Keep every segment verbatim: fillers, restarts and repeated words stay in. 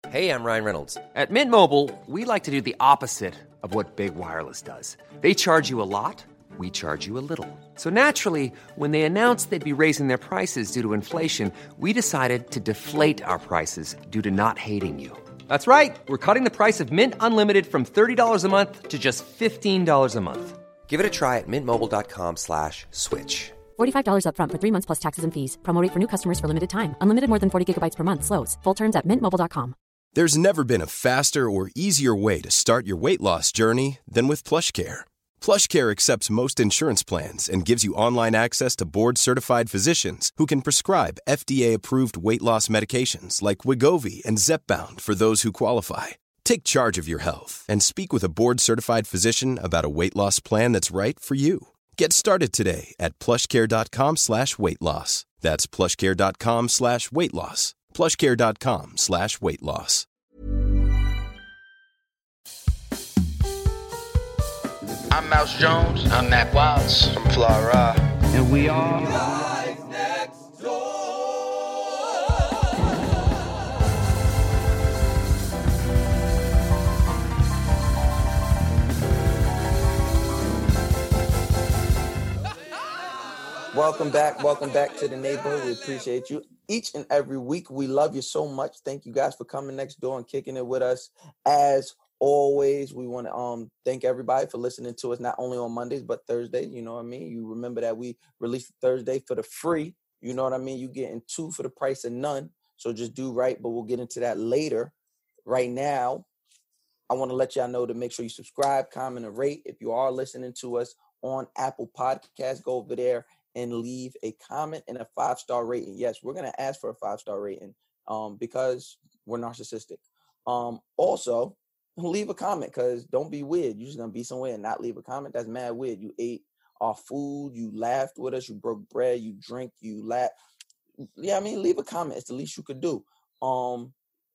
Hey, I'm Ryan Reynolds. At Mint Mobile, we like to do the opposite of what Big Wireless does. They charge you a lot, we charge you a little. So naturally, when they announced they'd be raising their prices due to inflation, we decided to deflate our prices due to not hating you. That's right. We're cutting the price of Mint Unlimited from thirty dollars a month to just fifteen dollars a month. Give it a try at mintmobile.com slash switch. forty-five dollars up front for three months plus taxes and fees. Promo rate for new customers for limited time. Unlimited more than forty gigabytes per month. Slows full terms at mint mobile dot com. There's never been a faster or easier way to start your weight loss journey than with PlushCare. PlushCare accepts most insurance plans and gives you online access to board-certified physicians who can prescribe F D A-approved weight loss medications like Wegovy and Zepbound for those who qualify. Take charge of your health and speak with a board-certified physician about a weight loss plan that's right for you. Get started today at plushcare.com slash weight loss. That's plushcare.com slash weight loss. plushcare.com slash weight loss. I'm Mouse Jones. I'm Mac Watts. I'm Fly Ra. And we are Guys Next Door. Welcome back. Welcome back to the neighborhood. We appreciate you each and every week. We love you so much. Thank you guys for coming next door and kicking it with us. As always, we want to um thank everybody for listening to us, not only on Mondays, but Thursdays. You know what I mean? You remember that we released Thursday for the free. You know what I mean? You getting two for the price of none. So just do right, but we'll get into that later. Right now, I want to let y'all know to make sure you subscribe, comment, and rate. If you are listening to us on Apple Podcasts, go over there and leave a comment and a five-star rating. Yes, we're going to ask for a five-star rating um, because we're narcissistic. Um, also, leave a comment because don't be weird. You're just going to be somewhere and not leave a comment. That's mad weird. You ate our food. You laughed with us. You broke bread. You drink. You laugh. Yeah, I mean, leave a comment. It's the least you could do. Um,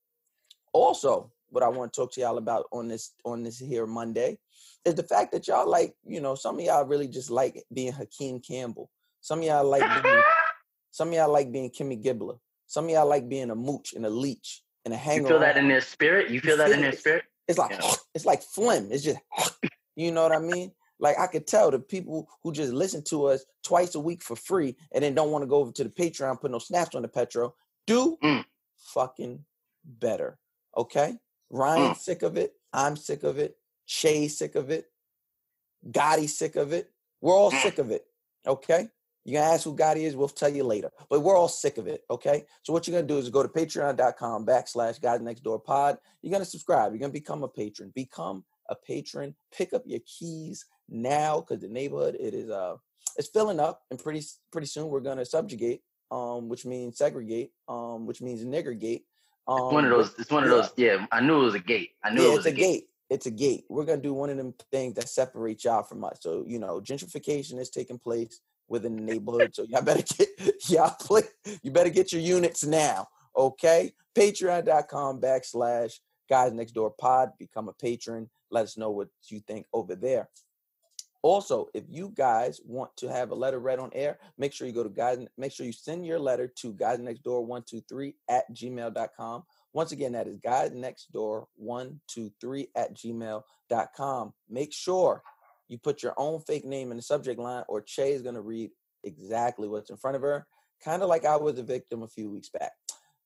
also, what I want to talk to y'all about on this on this here Monday is the fact that y'all like, you know, some of y'all really just like being Hakeem Campbell. Some of y'all like being, some of y'all like being Kimmy Gibbler. Some of y'all like being a mooch and a leech and a hanger. You feel that in their spirit? You feel You that feel in their it. spirit? It's like Yeah. it's like phlegm. It's just, you know what I mean? Like I could tell the people who just listen to us twice a week for free and then don't want to go over to the Patreon, put no snaps on the Petro, do Mm. fucking better. Okay? Ryan's Mm. sick of it. I'm sick of it. Shay's sick of it. Gotti's sick of it. We're all sick of it. Okay? You're going to ask who Gotti is, we'll tell you later. But we're all sick of it, okay? So what you're going to do is go to patreon.com backslash Guys Next Door Pod. You're going to subscribe. You're going to become a patron. Become a patron. Pick up your keys now because the neighborhood, it is uh, it's filling up. And pretty pretty soon we're going to subjugate, um, which means segregate, um, which means niggergate. Um, It's one of those. It's one of yeah. those. Yeah, I knew it was a gate. I knew Yeah, it was it's a gate. It's a gate. We're going to do one of them things that separate y'all from us. So, you know, gentrification is taking place within the neighborhood. So y'all better get y'all play, you better get your units now. Okay. Patreon.com backslash Guys Next Door Pod. Become a patron. Let us know what you think over there. Also, if you guys want to have a letter read on air, make sure you go to guys, make sure you send your letter to guys next door one two three at gmail dot com. Once again, that is guys next door one two three at gmail dot com. Make sure you put your own fake name in the subject line or Che is going to read exactly what's in front of her. Kind of like I was a victim a few weeks back.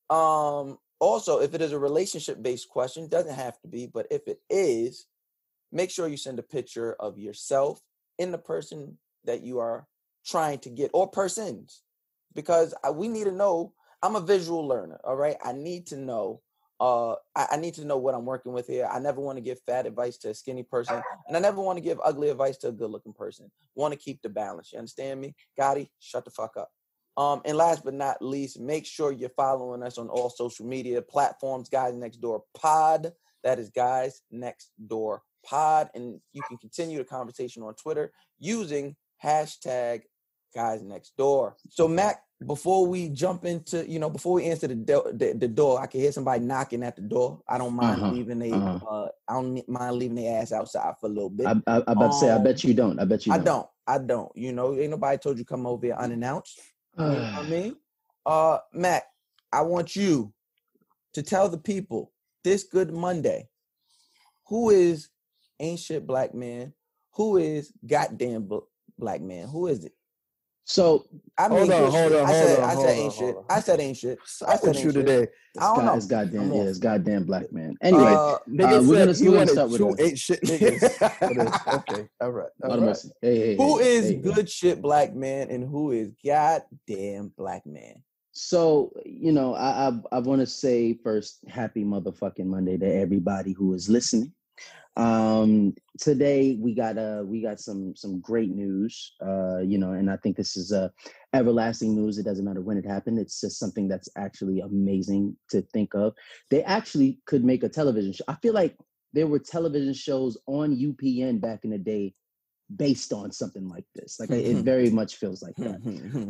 Um, also, if it is a relationship-based question, doesn't have to be, but if it is, make sure you send a picture of yourself and the person that you are trying to get or persons because I, we need to know. I'm a visual learner, all right? I need to know Uh, I, I need to know what I'm working with here. I never want to give fat advice to a skinny person, and I never want to give ugly advice to a good-looking person. Want to keep the balance. You understand me? Gotti, shut the fuck up. Um, and last but not least, make sure you're following us on all social media platforms, Guys Next Door Pod. That is Guys Next Door Pod. And you can continue the conversation on Twitter using hashtag Guys Next Door. So, Mac, before we jump into, you know, before we answer the, do- the the door, I can hear somebody knocking at the door. I don't mind Uh-huh, leaving they, uh-huh. uh, I don't mind leaving their ass outside for a little bit. I, I, I about to say, I Um, bet you don't. I bet you I don't. don't. I don't. You know, ain't nobody told you come over here unannounced. You know what I mean? Uh, Mac, I want you to tell the people this good Monday, who is ain't shit black man? Who is goddamn bl- black man? Who is it? So I mean, hold on, good hold shit. on, I said, hold on, I hold said on, ain't hold shit. on. I said ain't shit. What's I up said with ain't you shit. today? I don't God, know. it's goddamn, I'm yeah, off. it's goddamn black man. Anyway, Uh, Nigga uh, we're said gonna, he we're gonna wanted start with two us. ain't shit niggas. for this. Okay, all right, all Lord of right. mercy. Hey, hey, who hey, is there you go. good shit black man and who is goddamn black man? So, you know, I I, I want to say first, happy motherfucking Monday to everybody who is listening. Um, today we got uh we got some some great news. Uh, you know, and I think this is uh everlasting news. It doesn't matter when it happened. It's just something that's actually amazing to think of. They actually could make a television show. I feel like there were television shows on U P N back in the day based on something like this. Like it very much feels like that.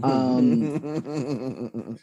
Um,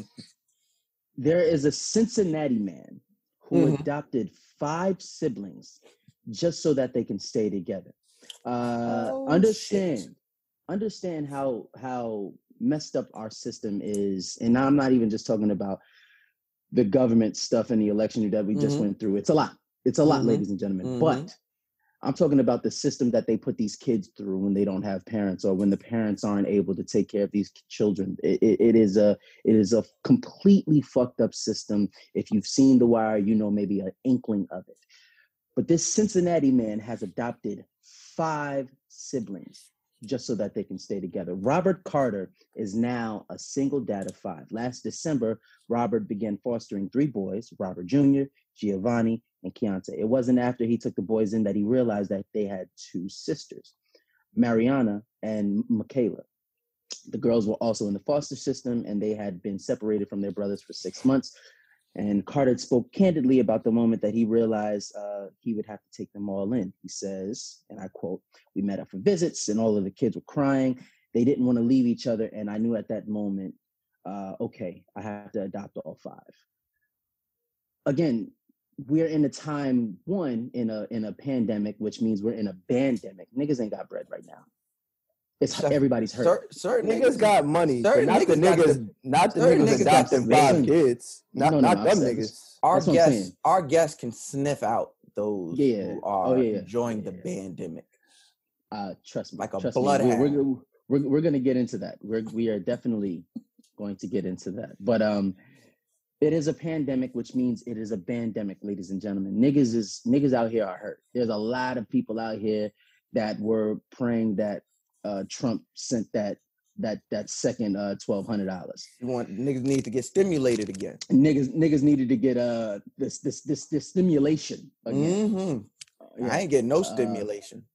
there is a Cincinnati man who Mhm. adopted five siblings just so that they can stay together. Uh, Oh, understand, shit. understand how how messed up our system is, and I'm not even just talking about the government stuff and the election that we just Mhm. went through. It's a lot. It's a lot, Mhm. ladies and gentlemen. Mhm. But I'm talking about the system that they put these kids through when they don't have parents, or when the parents aren't able to take care of these children. It, it, it is a it is a completely fucked up system. If you've seen The Wire, you know maybe an inkling of it. But this Cincinnati man has adopted five siblings just so that they can stay together. Robert Carter is now a single dad of five. Last December, Robert began fostering three boys, Robert Junior, Giovanni, and Keontae. It wasn't after he took the boys in that he realized that they had two sisters, Mariana and Michaela. The girls were also in the foster system, and they had been separated from their brothers for six months. And Carter spoke candidly about the moment that he realized uh, he would have to take them all in. He says, and I quote, "We met up for visits and all of the kids were crying. They didn't want to leave each other. And I knew at that moment, uh, okay, I have to adopt all five." Again, we're in a time, one, in a in a pandemic, which means we're in a bandemic. Niggas ain't got bread right now. It's Cer- everybody's hurt. cer- certain Niggas got money, but certain not the niggas got niggas, the- not the certain niggas niggas got the adopting five listen. kids. Not No, no, not no, them I've said this. niggas. Our That's what I'm guests, saying. our guests can sniff out those Yeah. who Oh, are yeah, yeah. enjoying the pandemic. Uh, trust me, Like a trust me. bloodhound. We're, we're, we're, we're going to get into that. We're, we are definitely going to get into that. But um, it is a pandemic, which means it is a bandemic, ladies and gentlemen. Niggas is niggas out here are hurt. There's a lot of people out here that were praying that uh, Trump sent that that that second uh, twelve hundred dollars. You want niggas need to get stimulated again. Niggas niggas needed to get uh this this this this stimulation again. Mm-hmm. Yeah. I ain't getting no Uh, stimulation.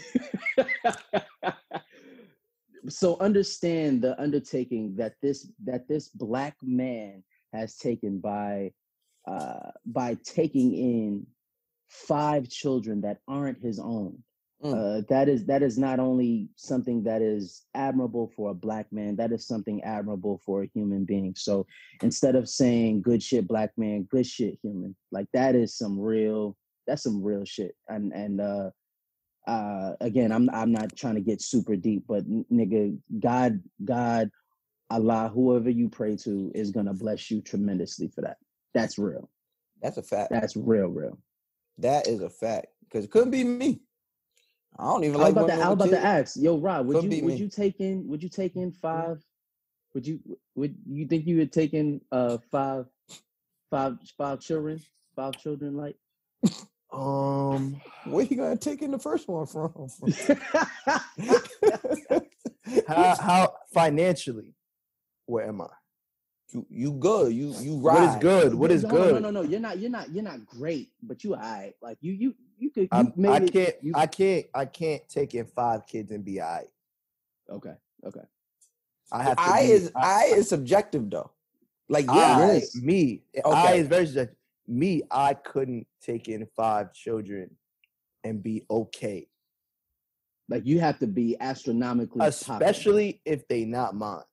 So understand the undertaking that this that this black man has taken by uh, by taking in five children that aren't his own. Mm. Uh, that is that is not only something that is admirable for a black man. That is something admirable for a human being. So instead of saying "good shit, black man," good shit, human. Like that is some real. That's some real shit. And and uh, uh, again, I'm I'm not trying to get super deep, but n- nigga, God, God, Allah, whoever you pray to is gonna bless you tremendously for that. That's real. That's a fact. That's real, real. That is a fact. Because it couldn't be me. I don't even I was like about to, women I was with about to kids. ask, yo, Rob, would Could you be would me. you take in would you take in five? Would you would you think you would take in uh five five five children five children like? Um, Where you gonna take in the first one from? how how financially, where am I? you you good. You you What is ride. good? What Yo, is hold on, good? No, no, no. You're not. You're not. You're not great, but you alright. Like you, you, you could. You I'm, made I it- can't. You, I can't. I can't take in five kids and be I. okay. Okay. I have to I be. is I, I is subjective though. Like yeah, I, It is. me. I Okay. is very subjective. Me. I couldn't take in five children and be okay, Like you have to be astronomically popular. especially if they not mine.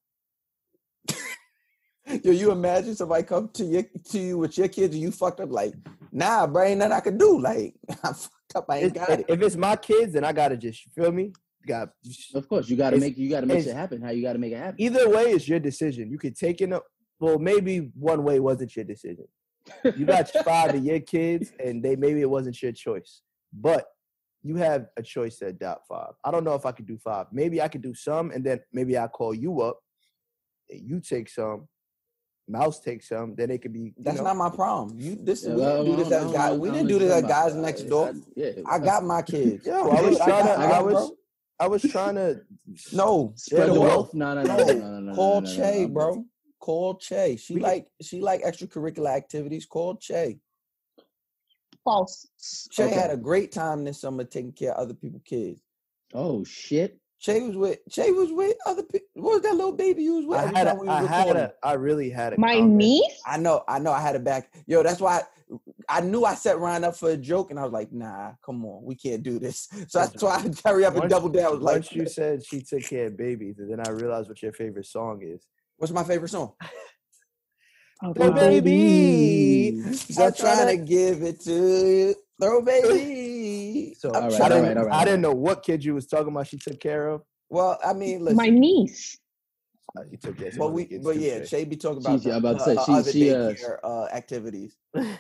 Yo, you imagine somebody come to you to you with your kids and you fucked up like, nah, bro, ain't nothing I could do. Like, I fucked up, I ain't It's- got if, it. if it's my kids, then I gotta just you feel me. Got Of course, you got to It's- make. You got to make it's- it happen. How you got to make it happen? either way, it's your decision. You could take it. Well, maybe one way wasn't your decision. You got five of your kids, and they maybe it wasn't your choice, but you have a choice to adopt five. I don't know if I could do five. Maybe I could do some, and then maybe I call you up, and you take some. Mouse takes some, then it could be. That's know, not my problem. You this Yeah, we well, didn't do this I as don't- guys. I We don't didn't do this as understand guys about next that. door. I- yeah, I got my kids. Yo, I was I trying got- to. I I got- was. bro. I was trying to. No, Spread Yeah, the no. wealth. No, no, no, no, no, no, no. Call no, no, Che, no, bro. Call Che. She We- like she like extracurricular activities. Call Che. False. Che Okay. had a great time this summer taking care of other people's kids. Oh shit. Che was with Che was with other people. What was that little baby you was with? I every had. time A, we I was had. recording? A, I really had a. My comment. niece? I know, I know. I had it back. Yo, that's why I, I knew I set Ryan up for a joke, and I was like, "Nah, come on, we can't do this." So that's why I carry up and Once- double down. I was like, Once you said she took care of babies, and then I realized what your favorite song is. "What's my favorite song?" Oh, Throw God. baby. So I'm trying to give it to you, throw baby. So I'm All right, I trying- didn't. all right, all right, I all didn't know what kid you was talking about. She took care of. Well, I mean, listen. My niece. Uh, You took care of. some But other we, kids but too, yeah, Shay. Shay be talking about She's- the, I'm about to uh, say, uh, she- other she, uh, daycare uh, activities.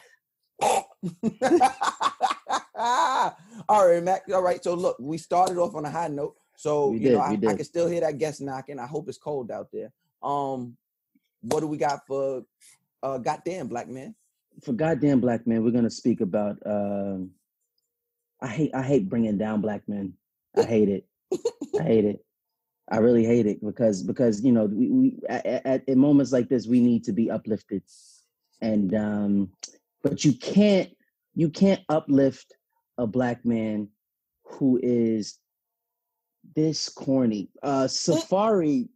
All right, Mac. All right. So look, we started off on a high note. So We you did, know, I, we I did. can still hear that guest knocking. I hope it's cold out there. Um, what do we got for uh goddamn black man? For goddamn black man, we're gonna speak about. Um, I hate. I hate bringing down black men. I hate it. I hate it. I really hate it because because you know we, we at, at, at moments like this we need to be uplifted, and um, but you can't you can't uplift a black man who is this corny. Uh, Safari,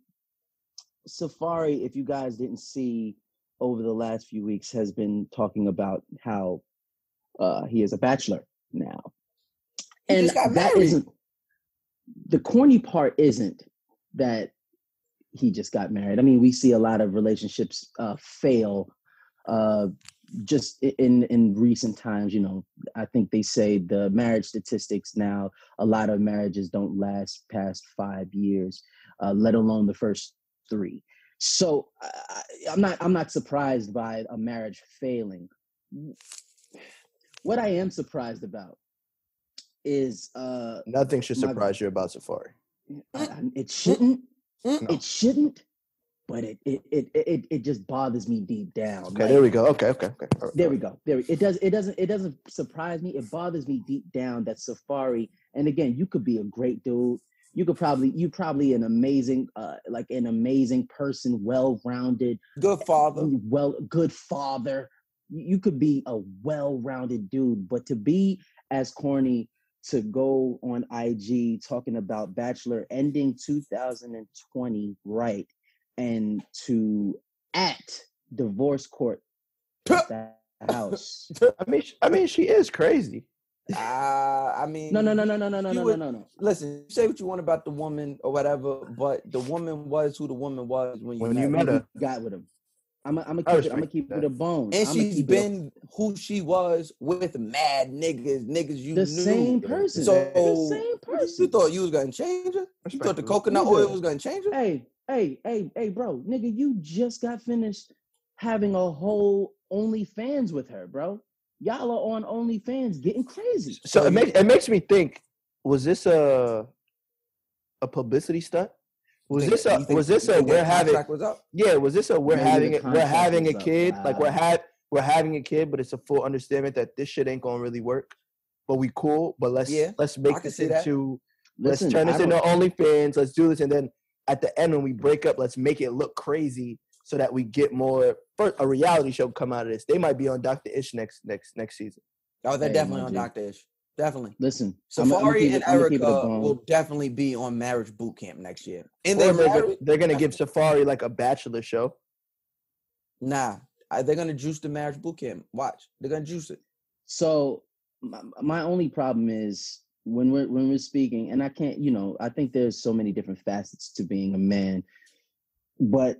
Safari. If you guys didn't see over the last few weeks, has been talking about how uh, he is a bachelor now, He and just got that married. isn't the corny part. Isn't that he just got married? I mean, we see a lot of relationships uh, fail uh, just i- in in recent times. You know, I think they say the marriage statistics now, a lot of marriages don't last past five years, uh, let alone the first three. So I, I'm not I'm not surprised by a marriage failing. What I am surprised about is uh, Nothing should my- surprise you about Safari. I, I- it shouldn't. Mm. It shouldn't. But it it, it it it just bothers me deep down. Okay, Like, there we go. Okay, okay, okay. All right, there all we right. go. There we, it does it doesn't it doesn't surprise me. It bothers me deep down that Safari. And again, you could be a great dude. You could probably you probably an amazing uh like an amazing person, well-rounded, Good father. well good father. You you could be a well-rounded dude, but to be as corny to go on I G talking about Bachelor ending two thousand twenty right and to at divorce court at that house. I mean, sh- I mean, she is crazy. Uh, I mean, No, no, no, no, no, no, no, She no, would- no, no. Listen, say what you want about the woman or whatever, but the woman was who the woman was when you When met you her. met her. Got with him. I'm I'm gonna I keep it. I'm gonna respect keep that. it a bone. And I'ma she's keep it a- been who she was with mad niggas, niggas you the knew. same person. So the same person. you thought you was gonna change her? You thought the Respectfully. coconut Nigga. oil was gonna change her? Hey, hey, hey, hey, bro, nigga, you just got finished having a whole OnlyFans with her, bro. Y'all are on OnlyFans getting crazy. So it makes it makes me think: was this a a publicity stunt? Was Think- this a you think- was this you a think we're that having contract was up? yeah? Was this a we're Maybe the having it we're contract having a was up. kid like we're Wow. had we're having a kid, but it's a full understanding that this shit ain't gonna really work. But we cool. But let's Yeah, let's I make can this see that. into Listen, let's turn this I into don't- OnlyFans. Let's do this, and then at the end when we break up, let's make it look crazy so that we get more. First, a reality show come out of this. They might be on Doctor Ish next next next season. Oh, they're Hey, definitely my on G. Doctor Ish. Definitely. Listen, I'ma- I'ma Safari keep it- and I'ma keep it a Erica bone. will definitely be on marriage boot camp next year. And Or they're they're, go- married? they're gonna give Safari like a bachelor show. Nah, I- they're gonna juice the marriage boot camp. Watch, they're gonna juice it. So my, my only problem is when we're when we're speaking, and I can't, you know, I think there's so many different facets to being a man, but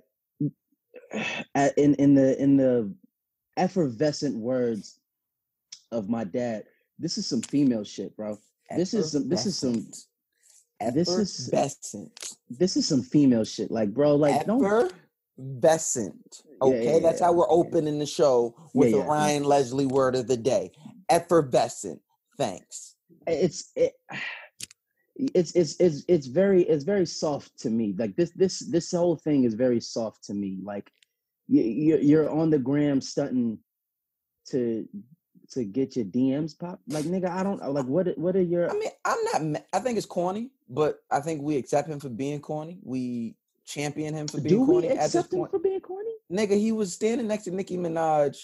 at- in in the in the effervescent words of my dad, this is some female shit, bro. This is some this is some this is Effervescent. this is some female shit. Like, bro, like don't Effer- effervescent. Yeah, Okay, yeah, that's yeah. how we're opening the show with Yeah, the yeah. Ryan Leslie word of the day. Effervescent. Thanks. It's it, it's it's it's it's very it's very soft to me. Like this this this whole thing is very soft to me. Like you you're, you're on the gram stunting to to get your D Ms popped. Like nigga, I don't like what what are your. I mean, I'm not. ma- I think it's corny, but I think we accept him for being corny. We champion him for being Do we corny. At this accept him point, for being corny? nigga, he was standing next to Nicki Minaj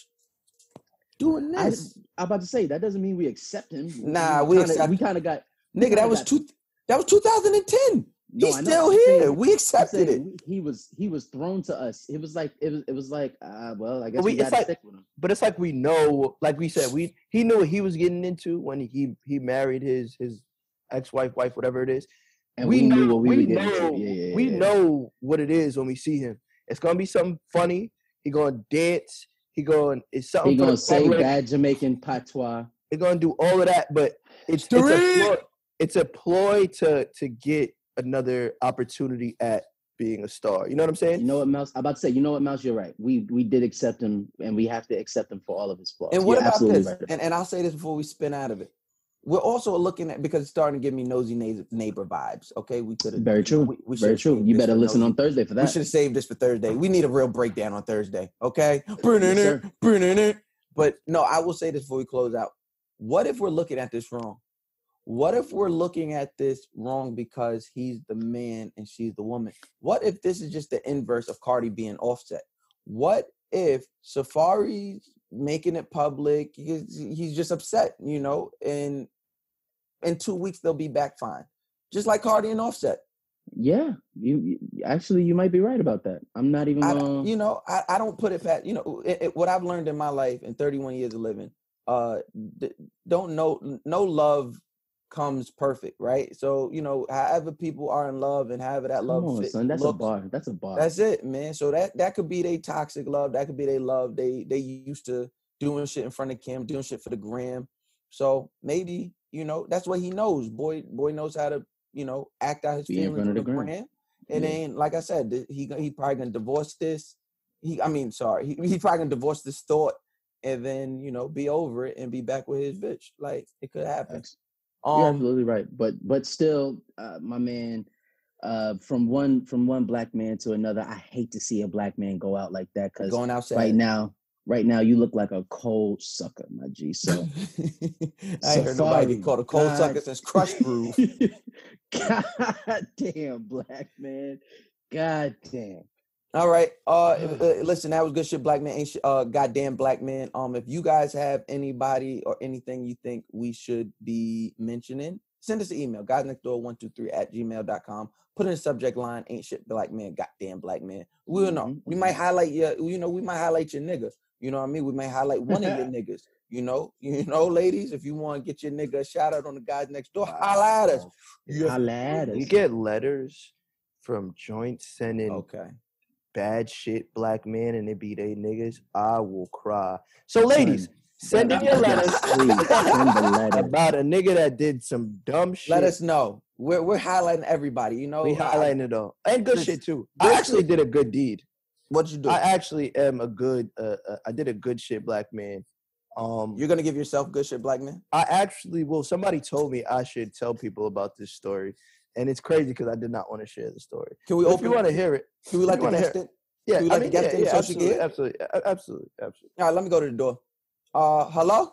doing I, this. I'm about to say that doesn't mean we accept him. Nah, we kinda, accept- we kind of got Nigga, kinda that was got- two. That was two thousand ten. No, He's I know. still I'm here. saying- we I'm accepted it. saying He was he was thrown to us. It was like it was it was like uh, well, I guess we- we, it's got to like- stick with him. But it's like we know, like we said, we he knew what he was getting into when he he married his his ex-wife, wife, whatever it is. And we, knew what we, we were getting know, into. Yeah, yeah, we yeah. know what it is when we see him. It's gonna be something funny. He gonna dance. He going it's something. He for gonna the say public. bad Jamaican patois. He's gonna do all of that, but it's it's a ploy, it's a ploy to to get another opportunity at being a star. You know what I'm saying? You know what, Mouse? I'm about to say, you know what, Mouse? You're right. We we did accept him, and we have to accept him for all of his flaws. And what You're about absolutely this? right. And, and I'll say this before we spin out of it. We're also looking at, because it's starting to give me nosy neighbor, neighbor vibes. Okay, we could have Very true. We, we Very should've true. saved You this better for listen nosy- on Thursday for We that. should have saved this for Thursday. We need a real breakdown on Thursday. Okay, sir. but no, I will say this before we close out. What if we're looking at this wrong? What if we're looking at this wrong because he's the man and she's the woman? What if this is just the inverse of Cardi being Offset? What if Safari's making it public? He's, he's just upset, you know, and in two weeks they'll be back fine. Just like Cardi and Offset. Yeah, you, you actually you might be right about that. I'm not even. I, Gonna... you know, I, I don't put it past, you know, it, it, what I've learned in my life in thirty-one years of living, uh, d- don't know, no love comes perfect, right? So, you know, however people are in love and however that Come love on, fit, son. That's looks, a bar. That's a bar. that's it, man. So that that could be their toxic love. That could be their love. They they used to doing shit in front of Kim, doing shit for the gram. So maybe, you know, that's what he knows. Boy, boy knows how to, you know, act out his Be in feelings front on of the the gram. gram. And Yeah. then, like I said, th- he he probably gonna divorce this. He, I mean, sorry, he he probably gonna divorce this thought, and then you know be over it and be back with his bitch. Like it could happen. Facts. You're Um, absolutely right. But but still, uh, my man, uh, from one from one black man to another, I hate to see a black man go out like that because going outside right now, right now, you look like a cold sucker, my G. So I ain't heard nobody Safari, get called a cold God. sucker since Crush Groove. God damn, black man. God damn. All right. Uh, uh, listen, that was good shit, black man. Ain't shit, uh, goddamn black man. Um, if you guys have anybody or anything you think we should be mentioning, send us an email, guys next door one two three at gmail dot com. Put in the subject line, ain't shit black man, goddamn black man. We'll know. Mhm. We might highlight your, you know, we might highlight your nigga. You know what I mean? We might highlight one of your niggas. You know, you know, ladies, if you want to get your nigga a shout out on the guys next door, holla at us. Yeah. Holla at us. You get letters from joints sending Okay. bad shit black men and it be they niggas, I will cry. So ladies, Son, send in your yes, letters please, send the letters. about a nigga that did some dumb shit. Let us know. We're we're highlighting everybody. You know, We highlighting it all. And good This- shit too. this I actually did a good deed. What you do? I actually am a good uh, uh, I did a good shit black man. Um You're gonna give yourself good shit, black man. I actually, well, somebody told me I should tell people about this story, and it's crazy because I did not want to share the story. Can we But if open? you want to hear it, Can we let you the wanna guest hear- in? yeah, Can we I let the mean, guest yeah, in yeah, so she can absolutely, hear? absolutely, a- absolutely, absolutely. All right, let me go to the door. Uh, hello.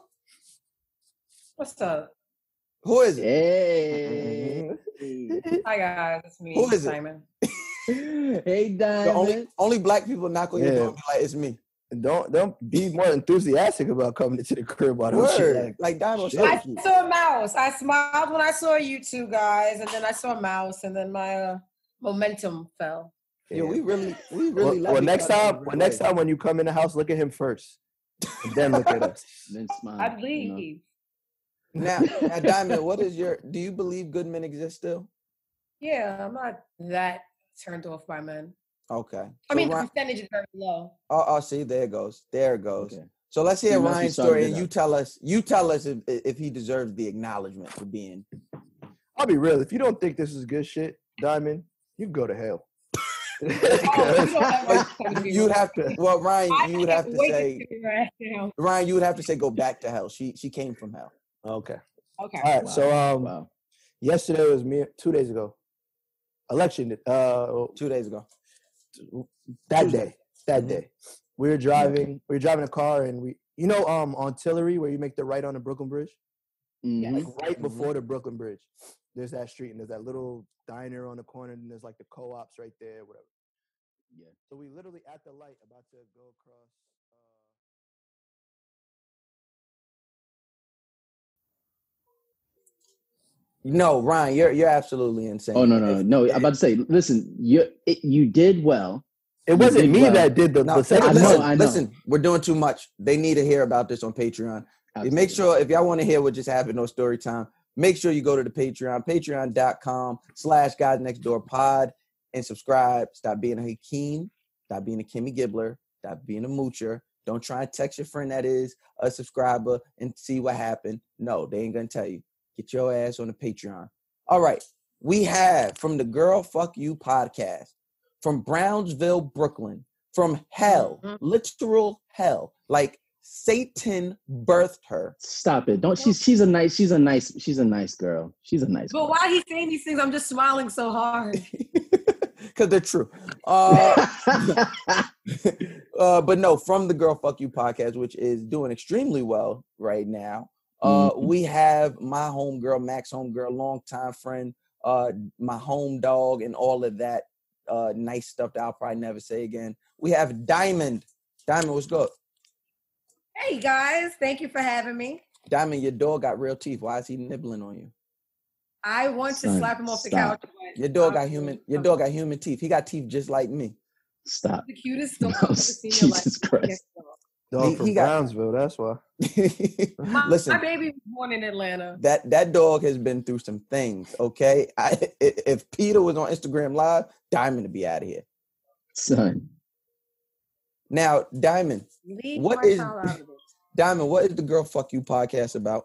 What's up? Who is it? Hey. Hi guys, it's me, Who is it? Simon. Hey, The only Diamond. only black people knock on your Yeah. door and be like, it's me. Don't don't be more enthusiastic about coming into the crib. Why don't you? Word. Like, Like Diamond Shit. I said. saw a mouse. I smiled when I saw you two guys, and then I saw a mouse, and then my uh, momentum fell. Yeah, we really, we well, really. love well each next other in time, a well, real next way. time when you come in the house, look at him first, and then look at us. Then smile. I you know? believe. Now, now, Diamond, what is your? Do you believe good men exist still? Yeah, I'm not that turned off by men. Okay. I So mean, the Ryan- percentage is very low. oh, oh, see, there it goes. There it goes. Okay. So let's hear See, once we Ryan's started story, it and you up. tell us. You tell us if if he deserves the acknowledgement for being. I'll be real. If you don't think this is good shit, Diamond, you can go to hell. You'd have to. Well, Ryan, I you would can't have to wait say. see her ass down. Ryan, you would have to say go back to hell. She she came from hell. Okay. Okay. All right. Wow. So um, Wow. yesterday was me. Two days ago, election. Uh, Two days ago. that Tuesday. day. That Mhm. day, we were driving. We were driving a car, and we, you know, um, on Tillery where you make the right on the Brooklyn Bridge. Mhm. Like right Mhm. before the Brooklyn Bridge, there's that street, and there's that little diner on the corner, and there's like the co-ops right there, whatever. Yeah. So we literally at the light about to go across. No, Ryan, you're you're absolutely insane. Oh no no If- no! if- I'm about to say, listen, you it, you did well. It You wasn't did me well. that did the, No, the second I know, listen, I know. listen, we're doing too much. They need to hear about this on Patreon. Absolutely. Make sure if y'all want to hear what just happened on story time, make sure you go to the Patreon, patreon.com slash guys next door pod and subscribe. Stop being a Hakeem, stop being a Kimmy Gibbler, stop being a moocher. Don't try and text your friend that is a subscriber and see what happened. No, they ain't gonna tell you. Get your ass on the Patreon. All right. We have from the Girl Fuck You podcast, from Brownsville, Brooklyn, from hell, Mhm. literal hell, like Satan birthed her. Stop it! Don't she's she's a nice she's a nice she's a nice girl. She's a nice But girl. while he's saying these things, I'm just smiling so hard. Because they're true. Uh, uh, but no, from the Girl Fuck You podcast, which is doing extremely well right now. Uh, Mhm. We have my homegirl, Max homegirl, longtime friend, uh, my home dog, and all of that uh, nice stuff that I'll probably never say again. We have Diamond. Diamond, what's good? Hey guys, thank you for having me. Diamond, your dog got real teeth. Why is he nibbling on you? I want to Son, slap him off the stop. couch. but Your dog I'm got human. doing Your something. dog got human teeth. He got teeth just like me. Stop. The cutest dog No, I've ever seen in your life. Jesus Christ. Yes, dog. Dog He- from he got- Brownsville. That's why. My, Listen, my baby was born in Atlanta. that that dog has been through some things. Okay, I, i- if Peter was on Instagram Live, Diamond would be out of here. Son. Now, Diamond, Leave what my is- child out of this. Diamond, what is the Girl Fuck You podcast about?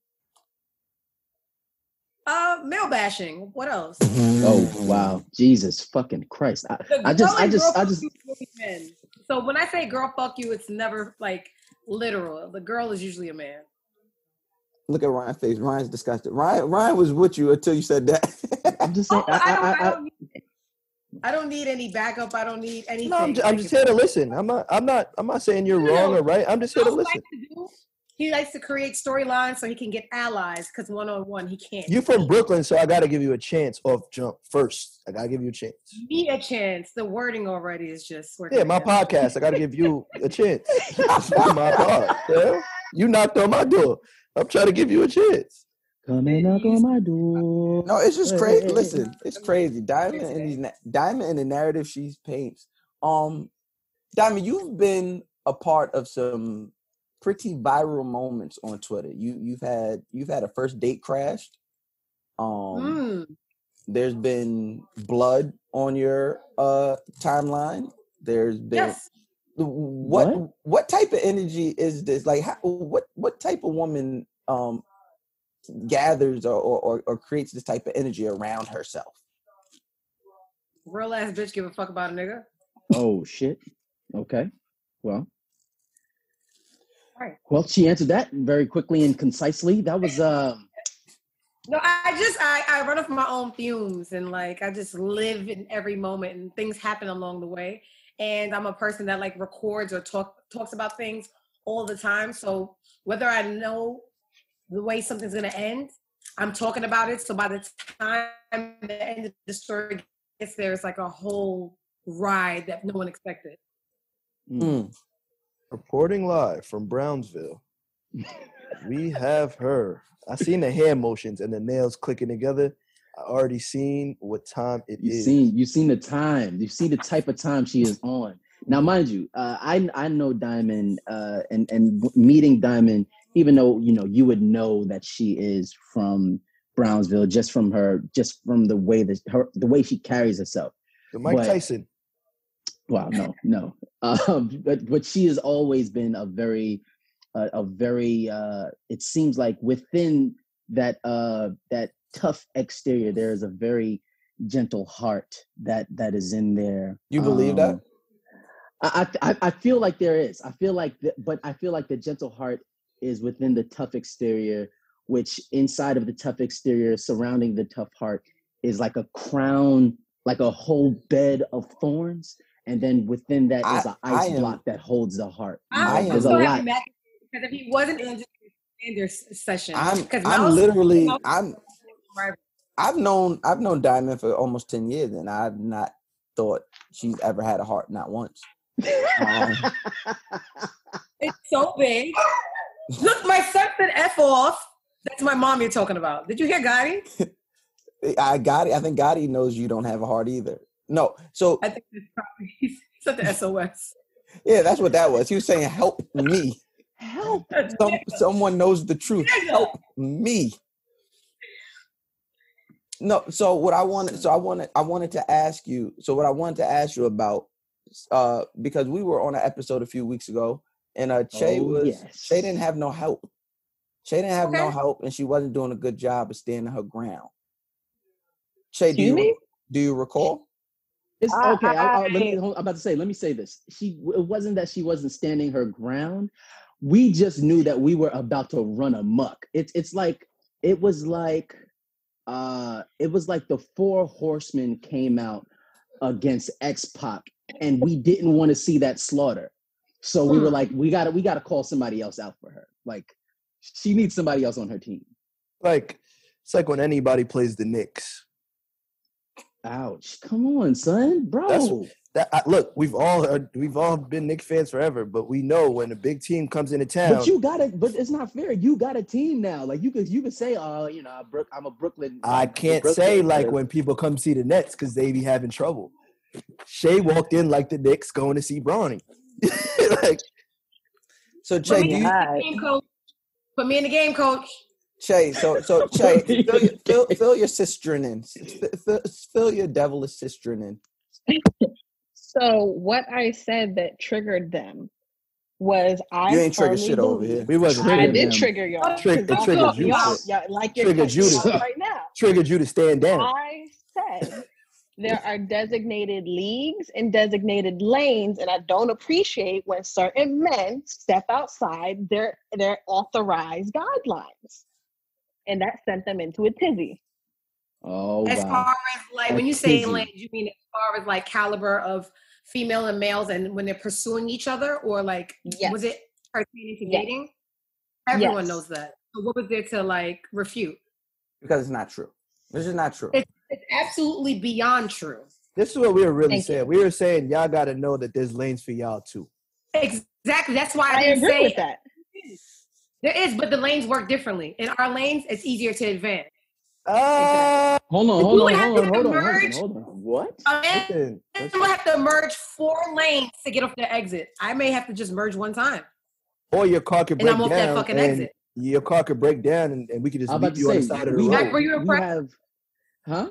Uh, male bashing. What else? Oh wow. Jesus fucking Christ. I, The I just girl I and just girl I fuck just you is really men. So when I say girl fuck you, it's never like literal. The girl is usually a man. Look at Ryan's face. Ryan's disgusted. Ryan Ryan was with you until you said that. I'm just saying Oh, I, I, don't, I, I, I, I, don't need, I don't need any backup. I don't need anything. No, I'm, ju- I'm Like, just if- here to listen. I'm not. I'm not. I'm not saying you're No, no, wrong no. or right. I'm just here to He listen. likes to do- He likes to create storylines so he can get allies because one on one he can't. You from Brooklyn, so I got to give you a chance off jump first. I got to give you a chance. Me a chance. The wording already is just working Yeah, my together. podcast. I got to give you a chance. This is my pod. Yeah? You knocked on my door. I'm trying to give you a chance. come and knock on my door. No, it's just Hey, crazy. hey, hey. Listen, it's crazy. Diamond and these na- Diamond and the narrative she paints. Um, Diamond, you've been a part of some pretty viral moments on Twitter. You you've had you've had a first date crashed. Um, Mm. there's been blood on your uh timeline. There's been Yes. what, What? what type of energy is this? Like how, what what type of woman um gathers or, or or creates this type of energy around herself? Real ass bitch give a fuck about a nigga. Oh shit. Okay. Well. Right. Well, she answered that very quickly and concisely. That was um No, I just I, I run off my own fumes and like I just live in every moment and things happen along the way. And I'm a person that like records or talk talks about things all the time. So whether I know the way something's gonna end, I'm talking about it. So by the time the end of the story gets there, it's like a whole ride that no one expected. Mm. Reporting live from Brownsville. We have her. I seen the hand motions and the nails clicking together. I already seen what time it you is. seen you seen the time. You see the type of time she is on. Now, mind you, uh, I I know Diamond, uh, and and meeting Diamond, even though you know you would know that she is from Brownsville just from her, just from the way that her the way she carries herself. The Mike But- Tyson. Wow, no, no. Um, but but she has always been a very, uh, a very. Uh, it seems like within that uh, that tough exterior, there is a very gentle heart that that is in there. You believe Um, that? I, I I feel like there is. I feel like, the, but I feel like the gentle heart is within the tough exterior, which inside of the tough exterior, surrounding the tough heart, is like a crown, like a whole bed of thorns, and then within that is I- an ice I am- block that holds the heart. You know, I'm there's so a happy lot. Matt, because if he wasn't in just Sanders session, I'm because I'm Mouse- literally Mouse- I'm I've known I've known Diamond for almost ten years, and I've not thought she's ever had a heart, not once. Um, It's so big. Look, my son said F off. That's my mom you're talking about. Did you hear Gotti? I got it. I think Gotti knows you don't have a heart either. No, so I think it's probably he said the S O S. yeah, that's what that was. He was saying, "Help me." Help! Some, someone knows the truth. Help me. No, so what I wanted, so I wanted, I wanted to ask you. So what I wanted to ask you about, uh, because we were on an episode a few weeks ago, and uh, Che Oh, was, yes. Che didn't have no help. Che didn't have no Okay. help, and she wasn't doing a good job of standing her ground. Che, do Excuse you me? do you recall? It's I- okay. I, I, let me. I- hold- I'm about to say. Let me say this. She. It wasn't that she wasn't standing her ground. We just knew that we were about to run amok. It's. It's like. It was like. Uh. It was like the four horsemen came out against X-Pac, and we didn't want to see that slaughter. So we were Hmm. like, we gotta. We gotta call somebody else out for her. Like, she needs somebody else on her team. Like, it's like when anybody plays the Knicks. Ouch! Come on, son, bro. That's- That I, look, we've all uh, we've all been Knicks fans forever, but we know when a big team comes into town. But you got it. But it's not fair. You got a team now. Like you could, you could say, "Oh, you know, Brook, I'm a Brooklyn." I I'm a can't Brooklyn say like player." when people come see the Nets because they be having trouble. Shay walked in like the Knicks going to see Bronny. Like, So Put Che, me, do in you, the game, coach. Put me in the game, coach. Che, so so Che, fill, your- fill, fill your cistern in. Fill, fill your devilish cistern in. So what I said that triggered them was I You ain't trigger firmly shit over believe- here. we wasn't I Triggered did them. trigger y'all. Trig- it Y'all- triggered you. y'all- y'all- like you're Triggered you cutting me to- off right now. triggered you to stand down. I said there are designated leagues and designated lanes, and I don't appreciate when certain men step outside their their authorized guidelines, and that sent them into a tizzy. Oh As wow! far as like when That's you say busy. lanes, you mean as far as like caliber of female and males, and when they're pursuing each other, or like Yes. was it pertaining to Yes. dating? Everyone Yes. knows that. So what was there to like refute? Because it's not true. This is not true. It's, it's absolutely beyond true. This is what we were really Thank you. saying. We were saying y'all got to know that there's lanes for y'all too. Exactly. That's why I, I didn't agree say with that. there is, but the lanes work differently. In our lanes, it's easier to advance. Uh, Hold on, You hold would on, have hold to on, hold on, hold on, merge- hold on. What? A man listen, listen. will have to merge four lanes to get off the exit. I may have to just merge one time, Or your car could and break I'm off down. that fucking and exit. your car could break down, and, and we could just I'm leave about to you on the say side of the we road. have, Were you we impressed? have, huh?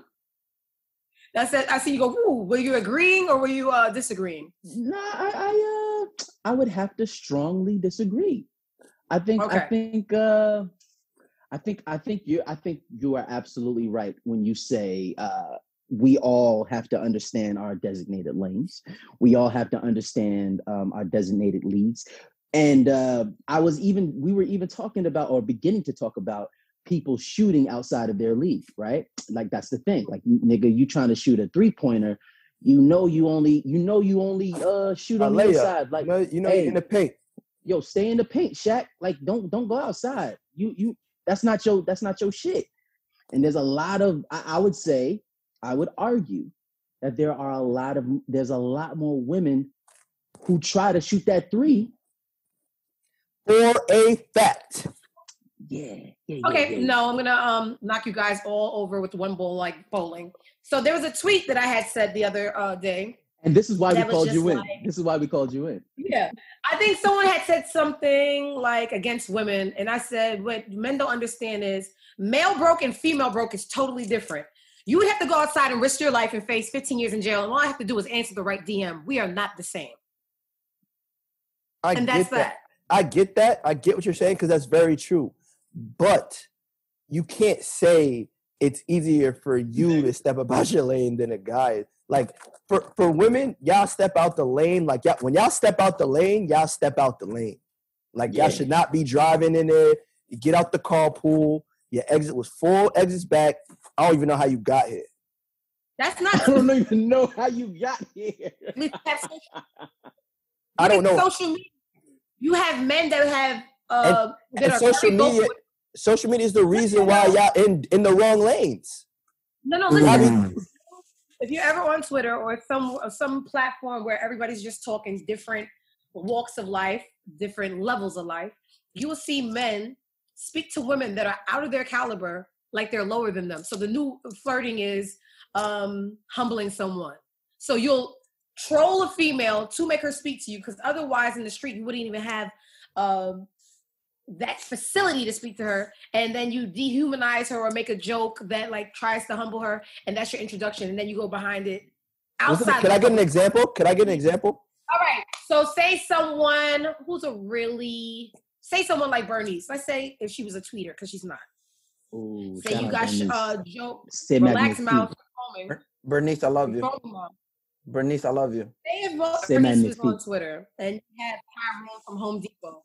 That's it. I see you go. Ooh, were you agreeing or were you uh, disagreeing? No, I, I, uh, I would have to strongly disagree. I think, I Okay. think, uh, I think, I think you, I think you are absolutely right when you say uh, we all have to understand our designated lanes. We all have to understand um, our designated leagues. And uh, I was even, we were even talking about, or beginning to talk about, people shooting outside of their league, right? Like that's the thing. Like nigga, you trying to shoot a three pointer, you know you only, you know you only uh shoot A on the layup. inside. Like you know, you know hey, you're in the paint. yo, stay in the paint, Shaq. Like don't don't go outside. You you that's not your that's not your shit. And there's a lot of I, I would say, I would argue that there are a lot of there's a lot more women who try to shoot that three. For a fact. Yeah. yeah, yeah Okay, yeah. no, I'm gonna um knock you guys all over with one ball like bowling. So there was a tweet that I had said the other uh, day. And this is why we That was called just you in. like- This is why we called you in. Yeah, I think someone had said something like against women, and I said what men don't understand is male broke and female broke is totally different. You would have to go outside and risk your life and face fifteen years in jail, and all I have to do is answer the right D M. We are not the same, I and get that's that. that. I get that. I get what you're saying because that's very true. But you can't say it's easier for you to step up out your lane than a guy. Like for, for women, y'all step out the lane. Like y'all, when y'all step out the lane, y'all step out the lane. Like Yeah. y'all should not be driving in there. You get out the carpool. Your exit was full exits back. I don't even know how you got here. That's I not. don't even know how you got here. I don't know. Social media. You have men that have uh, that And are social very vocal media, with- social media is the reason why y'all in, in the wrong lanes. No, no. Listen. If you're ever on Twitter or some or some platform where everybody's just talking different walks of life, different levels of life, you will see men speak to women that are out of their caliber like they're lower than them. So the new flirting is um, humbling someone. So you'll troll a female to make her speak to you because otherwise in the street you wouldn't even have um, that facility to speak to her, and then you dehumanize her or make a joke that like tries to humble her, and that's your introduction, and then you go behind it outside. Can I get an example? Can I get an example? All right. So say someone who's a really say someone like Bernice. Let's say if she was a tweeter, because she's not. Ooh, say you got Bernice. uh joke, Say relax magnifique. mouth, foaming. Bernice, I love you. Foaming mouth. Bernice, I love you. Say if Bo- Say Bernice was on magnifique. Twitter and you had Tyrone from Home Depot.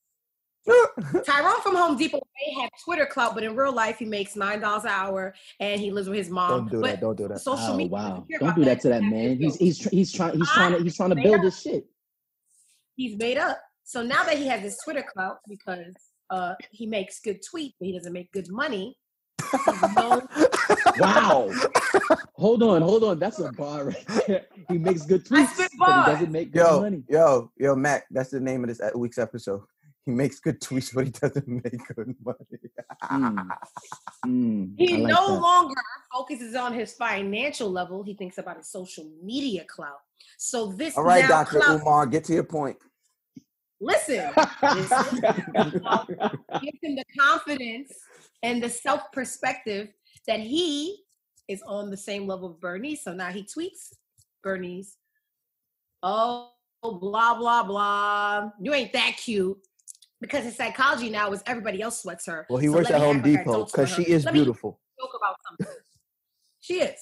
Tyrone from Home Depot may have Twitter clout, but in real life he makes nine dollars an hour and he lives with his mom. Don't do but that. Don't do that. Social Oh media. wow! doesn't care Don't about do that to that He man. has He's his he's tr- he's trying he's trying to he's trying to made build up. his shit. He's made up. So now that he has his Twitter clout because uh, he makes good tweets, but he doesn't make good money. he's known- Wow! Hold on, hold on. That's a bar right there. He makes good I tweets, spit but he bars. doesn't make good Yo, money. yo, yo, Mac. That's the name of this e- week's episode. He makes good tweets, but he doesn't make good money. Mm. Mm, He I like no that. longer focuses on his financial level. He thinks about his social media clout. So this All right, now Doctor clout, Umar, get to your point. listen, this clout gives him the confidence and the self-perspective that he is on the same level of Bernice. So now he tweets Bernice, oh, blah, blah, blah. You ain't that cute. Because his psychology now is everybody else sweats her. Well, he So works let at me Home act like I Depot don't sweat because she her. is Let me beautiful. joke about something. She is.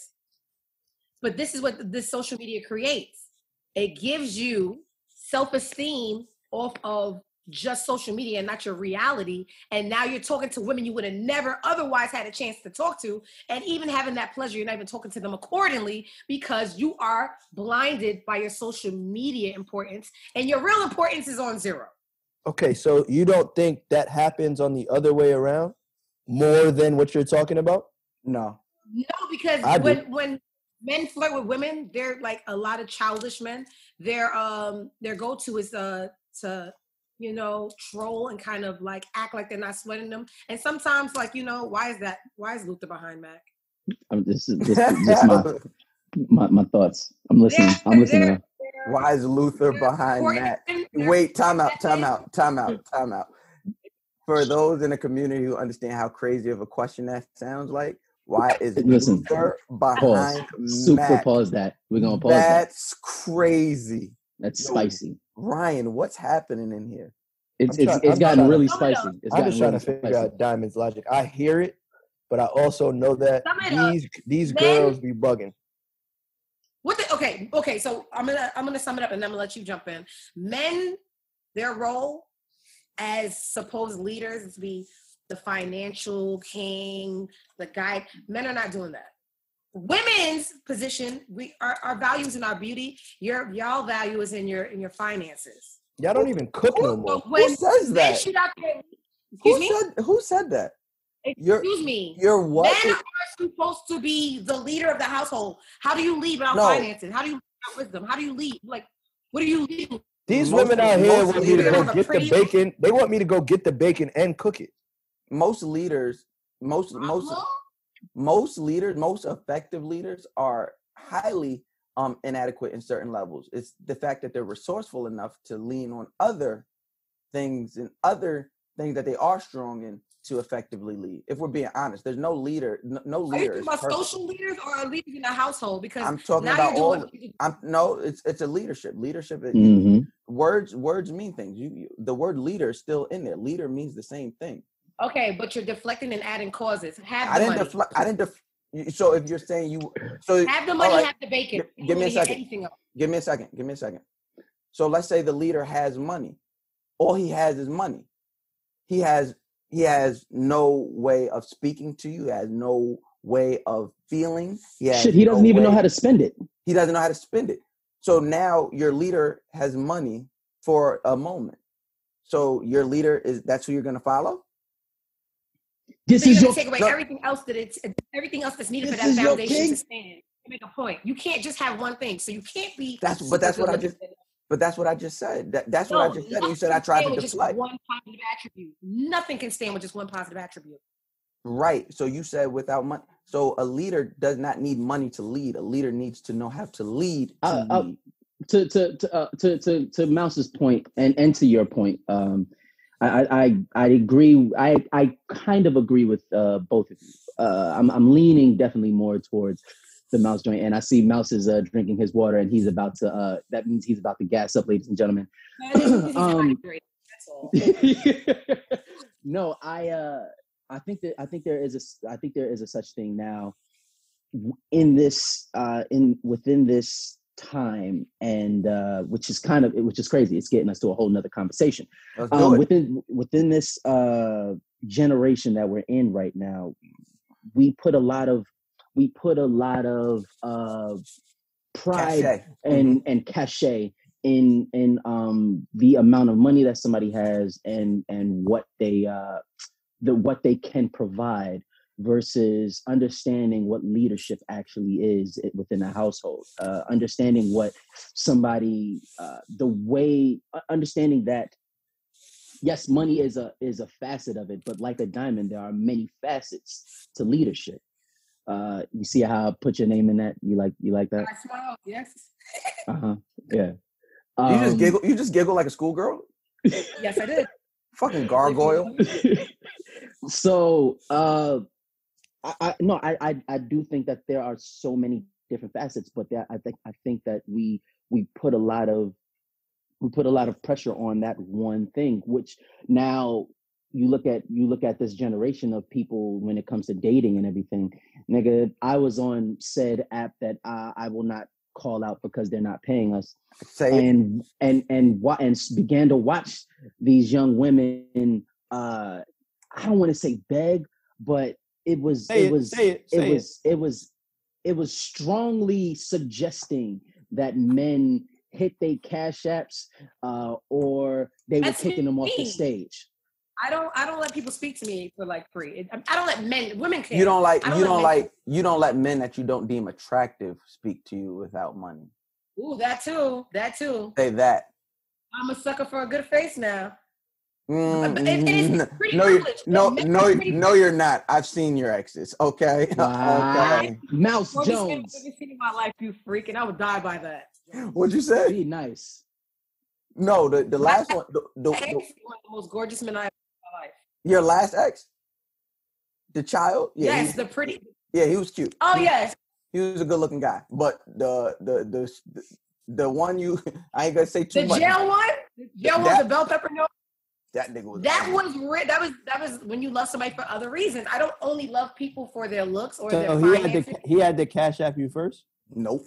But this is what this social media creates. It gives you self-esteem off of just social media and not your reality. And now you're talking to women you would have never otherwise had a chance to talk to. And even having that pleasure, you're not even talking to them accordingly because you are blinded by your social media importance. And your real importance is on zero. Okay, so you don't think that happens on the other way around more than what you're talking about? No. No, because I do. when when men flirt with women, they're like a lot of childish men. Their um their go-to is uh to you know troll and kind of like act like they're not sweating them. And sometimes like you know why is that? Why is Luther behind Mac? I'm just just, just my, my my thoughts. I'm listening. They're- I'm listening. they're- Why is Luther they're behind important. Matt? They're- Wait, time out, time out, time out, time out. For those in the community who understand how crazy of a question that sounds like, why is Listen, Luther Pause. behind Super Matt? pause that. We're gonna pause that. That's crazy. That's Yo, spicy. Ryan, what's happening in here? It's I'm it's try- it's I'm gotten trying to- really Sum it spicy. up. It's I'm gotten just trying really to figure spicy. out Diamond's logic. I hear it, but I also know that Sum it up. these these Men- girls be bugging. What the, okay, okay, so I'm gonna I'm gonna sum it up and I'm gonna let you jump in. Men, their role as supposed leaders is to be the financial king, the guy. Men are not doing that. Women's position, we our, our values in our beauty, your y'all value is in your in your finances. Y'all don't even cook no So more. when says men that? shoot out there, excuse Who me, said who said that? You're- excuse me. You're what? Men are supposed to be the leader of the household. How do you lead without No. finances? How do you lead without wisdom? How do you lead? Like, what do you lead? These Most- women out here most want me to leaders- go Have a get the pretty- bacon. They want me to go get the bacon and cook it. Most leaders, most most Uh-huh. most leaders, most effective leaders are highly um inadequate in certain levels. It's the fact that they're resourceful enough to lean on other things and other things that they are strong in to effectively lead. If we're being honest, there's no leader, no, no Are you leader talking is about perfect. social leaders or leaders in the household? Because I'm talking now about you're all. doing. I'm no, it's it's a leadership. Leadership. it- hmm Words words mean things. You, you the word leader is still in there. Leader means the same thing. Okay, but you're deflecting and adding causes. Have the I didn't money. deflect. I didn't def. So if you're saying you, so have the money, all right, have the bacon. Give, give me a second. Anything else. Give me a second. Give me a second. So let's say the leader has money. All he has is money. He has he has no way of speaking to you. He has no way of feeling. He has Shit, he doesn't no even know way- how to spend it. He doesn't know how to spend it. So now your leader has money for a moment. So your leader is that's who you're going to follow? This so is you're your gonna take away no. everything else that it's everything else that's needed This for that is your foundation king? to stand. To make a point, you can't just have one thing. So you can't be. That's but that's what I just superficial. but that's what I just said. That, that's No, what I just said. You said I nothing tried can to stand with just deflect. one positive attribute. Nothing can stand with just one positive attribute. Right. So you said without money. So a leader does not need money to lead. A leader needs to know how to lead. To Uh, uh, lead. to to to, uh, to to to Mouse's point and and to your point, um, I I I agree. I I kind of agree with uh, both of you. Uh, I'm I'm leaning definitely more towards the Mouse joint, and I see Mouse is uh, drinking his water, and he's about to. Uh, that means he's about to gas up, ladies and gentlemen. um, That's all. no, I uh, I think that I think there is a I think there is a such thing now in this uh, in within this time, and uh, which is kind of which is crazy. It's getting us to a whole nother conversation. Let's do Um, it. within within this uh, generation that we're in right now, we put a lot of we put a lot of uh, pride Cachet. and and cachet in in um the amount of money that somebody has and and what they uh the what they can provide versus understanding what leadership actually is within a household, uh understanding what somebody uh the way uh, understanding that yes, money is a is a facet of it, but like a diamond there are many facets to leadership. Uh you see how I put your name in that? You like you like that? I smile. Yes. Uh-huh. Yeah. You just Um, giggle. You just giggle like a schoolgirl. Yes, I did. Fucking gargoyle. so uh I, I no I, I I do think that there are so many different facets, but that I think I think that we we put a lot of we put a lot of pressure on that one thing, which now you look at you look at this generation of people when it comes to dating and everything. Nigga, I was on said app that uh, I will not call out because they're not paying us. Say it. and and and wa- and began to watch these young women. Uh, I don't want to say beg, but it was Say it, it, was say it, it say was it was it was strongly suggesting that men hit their cash apps uh, or they That's were kicking them off the me. stage. I don't. I don't let people speak to me for like free. It, I don't let men. Women can. You don't like I you let don't men- like you don't let men that you don't deem attractive speak to you without money. Ooh, that too. That too. Say that. I'm a sucker for a good face now. Mm, But it- it is n- pretty no, you, privileged. no, Men no, are pretty no, you're not. I've seen your exes. Okay, Wow. okay. Mouse Gorgeous man I've Jones, ever seen in my life, you freak, and I would die by that. What'd you say? be nice. No, the, the last one, the, the, Ex, the, one of the most gorgeous men I ever seen in my life. your last ex, the child. Yeah, Yes, he, the pretty. yeah, he was cute. Oh He- yes, he was a good looking guy. But the the the the one you, I ain't gonna say too the much. jail one. The jail one, That- the bell pepper nose. That nigga was. That ugly. was re- that was that was when you love somebody for other reasons. I don't only love people for their looks or So their he had finances. to he had to cash app you first. Nope.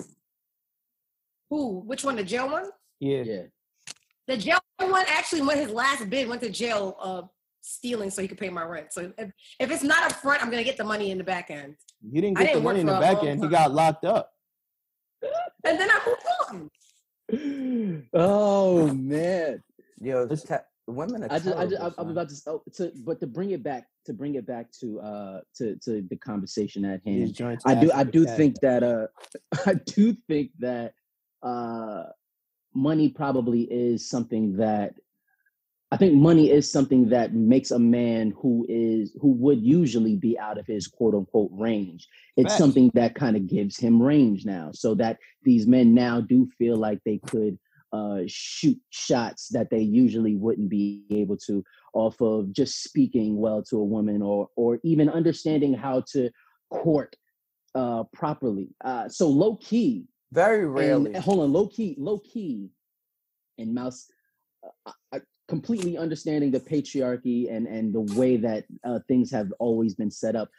Who? Which one? The jail one? Yeah. Yeah. The jail one actually went his last bid went to jail uh, stealing so he could pay my rent. So if, if it's not up front, I'm gonna get the money in the back end. He didn't I get the didn't work money in for the a back long end. He time. got locked up. And then I moved on. Oh man. Yo, te- women are I just, I just, terrible, I'm son. about to, oh, to, but to bring it back, to bring it back to, uh, to, to the conversation at These hand. joints I do, asking I for do cash think app. that, uh, I do think that, uh, money probably is something that, I think money is something that makes a man who is, who would usually be out of his quote unquote range. It's Facts. something that kind of gives him range now, so that these men now do feel like they could uh, shoot shots that they usually wouldn't be able to off of just speaking well to a woman or or even understanding how to court uh, properly. Uh, so low key, Very and rarely. hold on, low key, low key, and Mouse. Uh, I, completely understanding the patriarchy and and the way that uh, things have always been set up,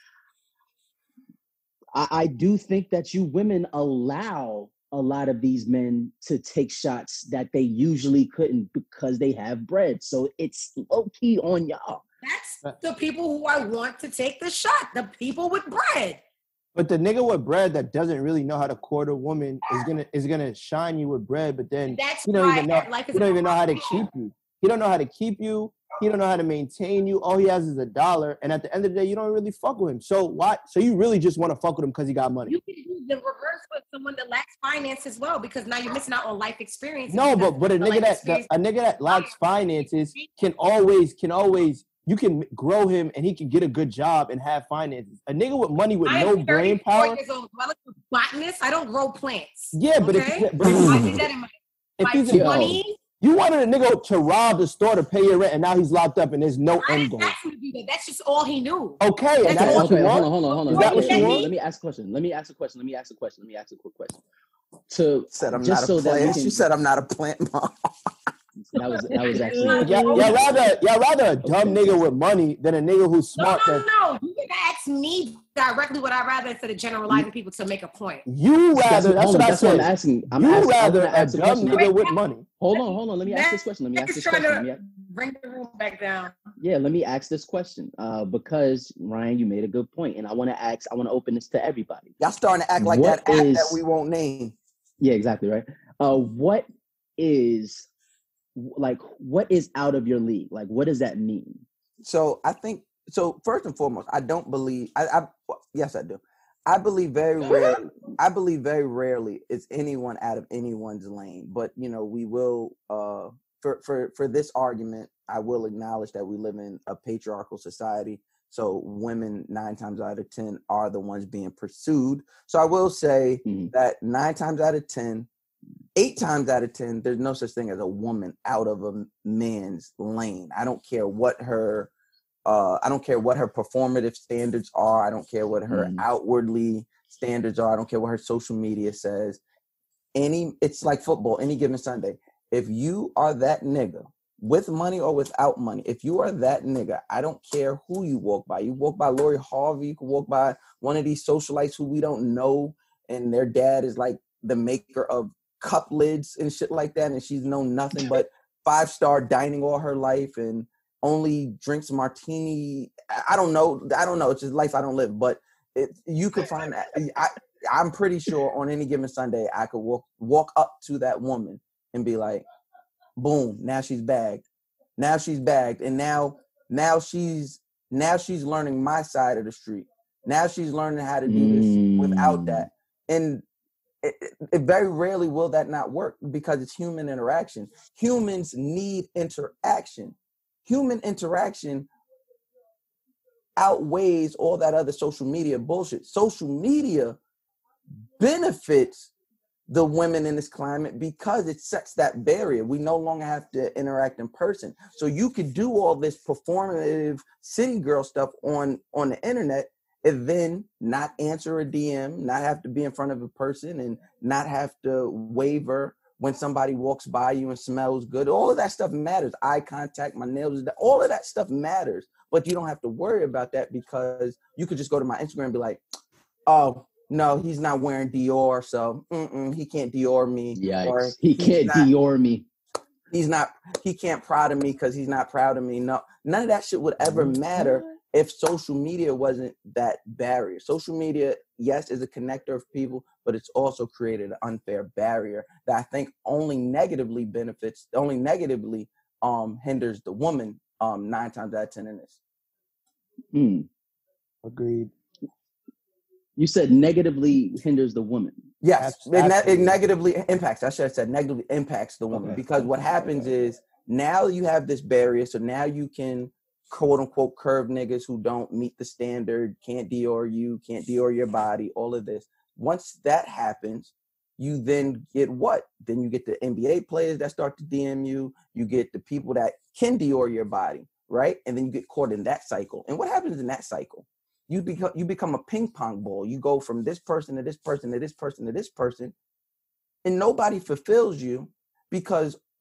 I, I do think that you women allow a lot of these men to take shots that they usually couldn't because they have bread. So it's low key on y'all. That's the people who I want to take the shot. The people with bread. But the nigga with bread that doesn't really know how to court a woman is gonna is gonna shine you with bread, but then That's he don't why even know life is he don't even know how to about keep you. He don't know how to keep you. He don't know how to maintain you. All he has is a dollar, and at the end of the day, you don't really fuck with him. So why? So you really just want to fuck with him because he got money? You can do the reverse with someone that lacks finance as well, because now you're missing out on life experience. No, but but a nigga that the, a nigga that lacks finances can always can always you can grow him and he can get a good job and have finances. A nigga with money with I no am brain thirty-four power. years old. I look a botanist. I don't grow plants. Yeah, but okay? if, but if, I did that in my, if my he's a, twenties. You wanted a nigga to rob the store to pay your rent, and now he's locked up, and there's no I end didn't goal. ask him to do that. That's just all he knew. Okay, and That's that's all what Okay, you hold want. on, hold on, hold on. Is that what Let you me- want? Let me ask a question. Let me ask a question. Let me ask a question. Let me ask a quick question. To Said I'm just not so a that we plant. can, She said I'm not a plant mom. that was that was actually Y'all, y'all rather y'all rather a dumb nigga with money than a nigga who's No, smart. no, that, no. You can ask me directly what I rather instead of generalizing people to make a point. You That's, rather. That's hold what on, I that's what said. I'm asking. I'm you asking. I rather want to a ask a dumb question. nigga with money. Hold on, hold on. Let me ask this question. Let me ask Just this trying question. to Let me ask, bring the room back down. yeah, let me ask this question. Uh, because Ryan, you made a good point, and I want to ask. I want to open this to everybody. Y'all starting to act like What that app is- that we won't name. Yeah, exactly right. Uh, what is like what is out of your league? Like, what does that mean? So I think so. First and foremost, I don't believe. I, I yes, I do. I believe very rarely. I believe very rarely is anyone out of anyone's lane. But you know, we will. Uh, for for for this argument, I will acknowledge that we live in a patriarchal society. So women nine times out of ten are the ones being pursued. So I will say Mm-hmm. that nine times out of ten. Eight times out of ten, there's no such thing as a woman out of a man's lane. I don't care what her, uh, I don't care what her performative standards are. I don't care what her Mhm. outwardly standards are. I don't care what her social media says. Any, it's like football. Any given Sunday, if you are that nigga with money or without money, if you are that nigga, I don't care who you walk by. You walk by Lori Harvey. You can walk by one of these socialites who we don't know, and their dad is like the maker of cup lids and shit like that, and she's known nothing but five-star dining all her life and only drinks martini. I don't know. I don't know. It's just life I don't live. But it, you could find that. I, I'm pretty sure on any given Sunday, I could walk walk up to that woman and be like, boom, now she's bagged. Now she's bagged. And now, now she's now she's learning my side of the street. Now she's learning how to do this Mm. without that. And It, it, it very rarely will that not work because it's human interaction. Humans need interaction. Human interaction outweighs all that other social media bullshit. Social media benefits the women in this climate because it sets that barrier. We no longer have to interact in person. So you could do all this performative city girl stuff on, on the internet and then not answer a D M, not have to be in front of a person and not have to waver when somebody walks by you and smells good. All of that stuff matters. Eye contact, my nails, all of that stuff matters. But you don't have to worry about that because you could just go to my Instagram and be like, oh, no, he's not wearing Dior, so mm-mm, he can't Dior me. Yikes. Or He can't not, Dior me. He's not, he can't proud of me because he's not proud of me. No, none of that shit would ever matter if social media wasn't that barrier. Social media, yes, is a connector of people, but it's also created an unfair barrier that I think only negatively benefits, only negatively um, hinders the woman um, nine times out of ten in this. Mm. Agreed. You said negatively hinders the woman. Yes, Abs- it, ne- it absolutely. negatively impacts. I should have said negatively impacts the woman Okay. because what happens is now you have this barrier, so now you can quote unquote curve niggas who don't meet the standard, can't Dior you, can't Dior your body, all of this. Once that happens, you then get what? Then you get the N B A players that start to D M you. You get the people that can Dior your body, right? And then you get caught in that cycle. And what happens in that cycle? You become you become a ping pong ball. You go from this person to this person to this person to this person, and nobody fulfills you because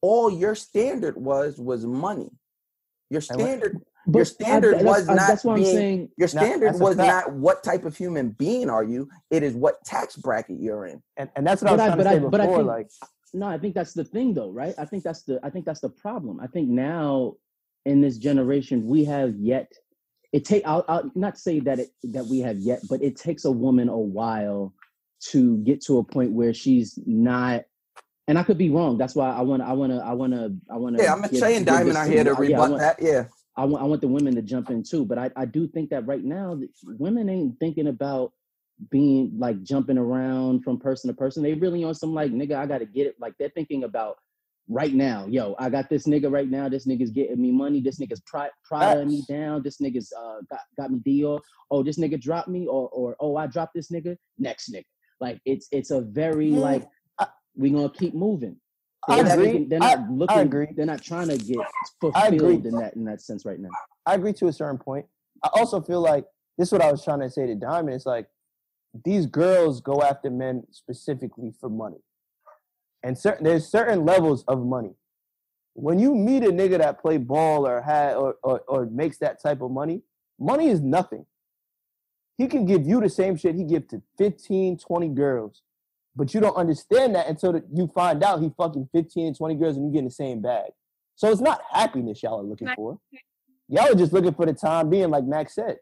all your standard was was money. Your standard, But your standard I- was that's- not that's what I'm being, saying. your Now, standard that's a was fact. not what type of human being are you. It is what tax bracket you're in. And and that's what I But was I, trying but to I, say but I before. think, Like, no, I think that's the thing, though, right? I think that's the, I think that's the problem. I think now in this generation, we have yet. It take. I'll, I'll not say that it that we have yet, but it takes a woman a while to get to a point where she's not. And I could be wrong. That's why I want. I want to. I want to. I want to. Yeah, I'm saying Diamond are here to rebut yeah, I want, that. Yeah. I want. I want the women to jump in too. But I, I do think that right now, women ain't thinking about being like jumping around from person to person. They really on some like, nigga, I gotta get it. Like they're thinking about right now. Yo, I got this nigga right now. This nigga's getting me money. This nigga's pri- Prada me down. This nigga's uh got, got me Dior. Oh, this nigga dropped me. Or or oh, I dropped this nigga. Next nigga. Like it's it's a very like we gonna keep moving. I They're not agree. thinking- They're not I- looking. I agree. They're not trying to get I agree. fulfilled in that in that sense right now. I agree to a certain point. I also feel like this is what I was trying to say to Diamond. It's like these girls go after men specifically for money. And certain there's certain levels of money. When you meet a nigga that play ball or had or, or or makes that type of money, money is nothing. He can give you the same shit he give to fifteen, twenty girls. But you don't understand that until the, you find out he fucking fifteen and twenty girls and you get in the same bag. So it's not happiness y'all are looking for. Y'all are just looking for the time being, like Max said.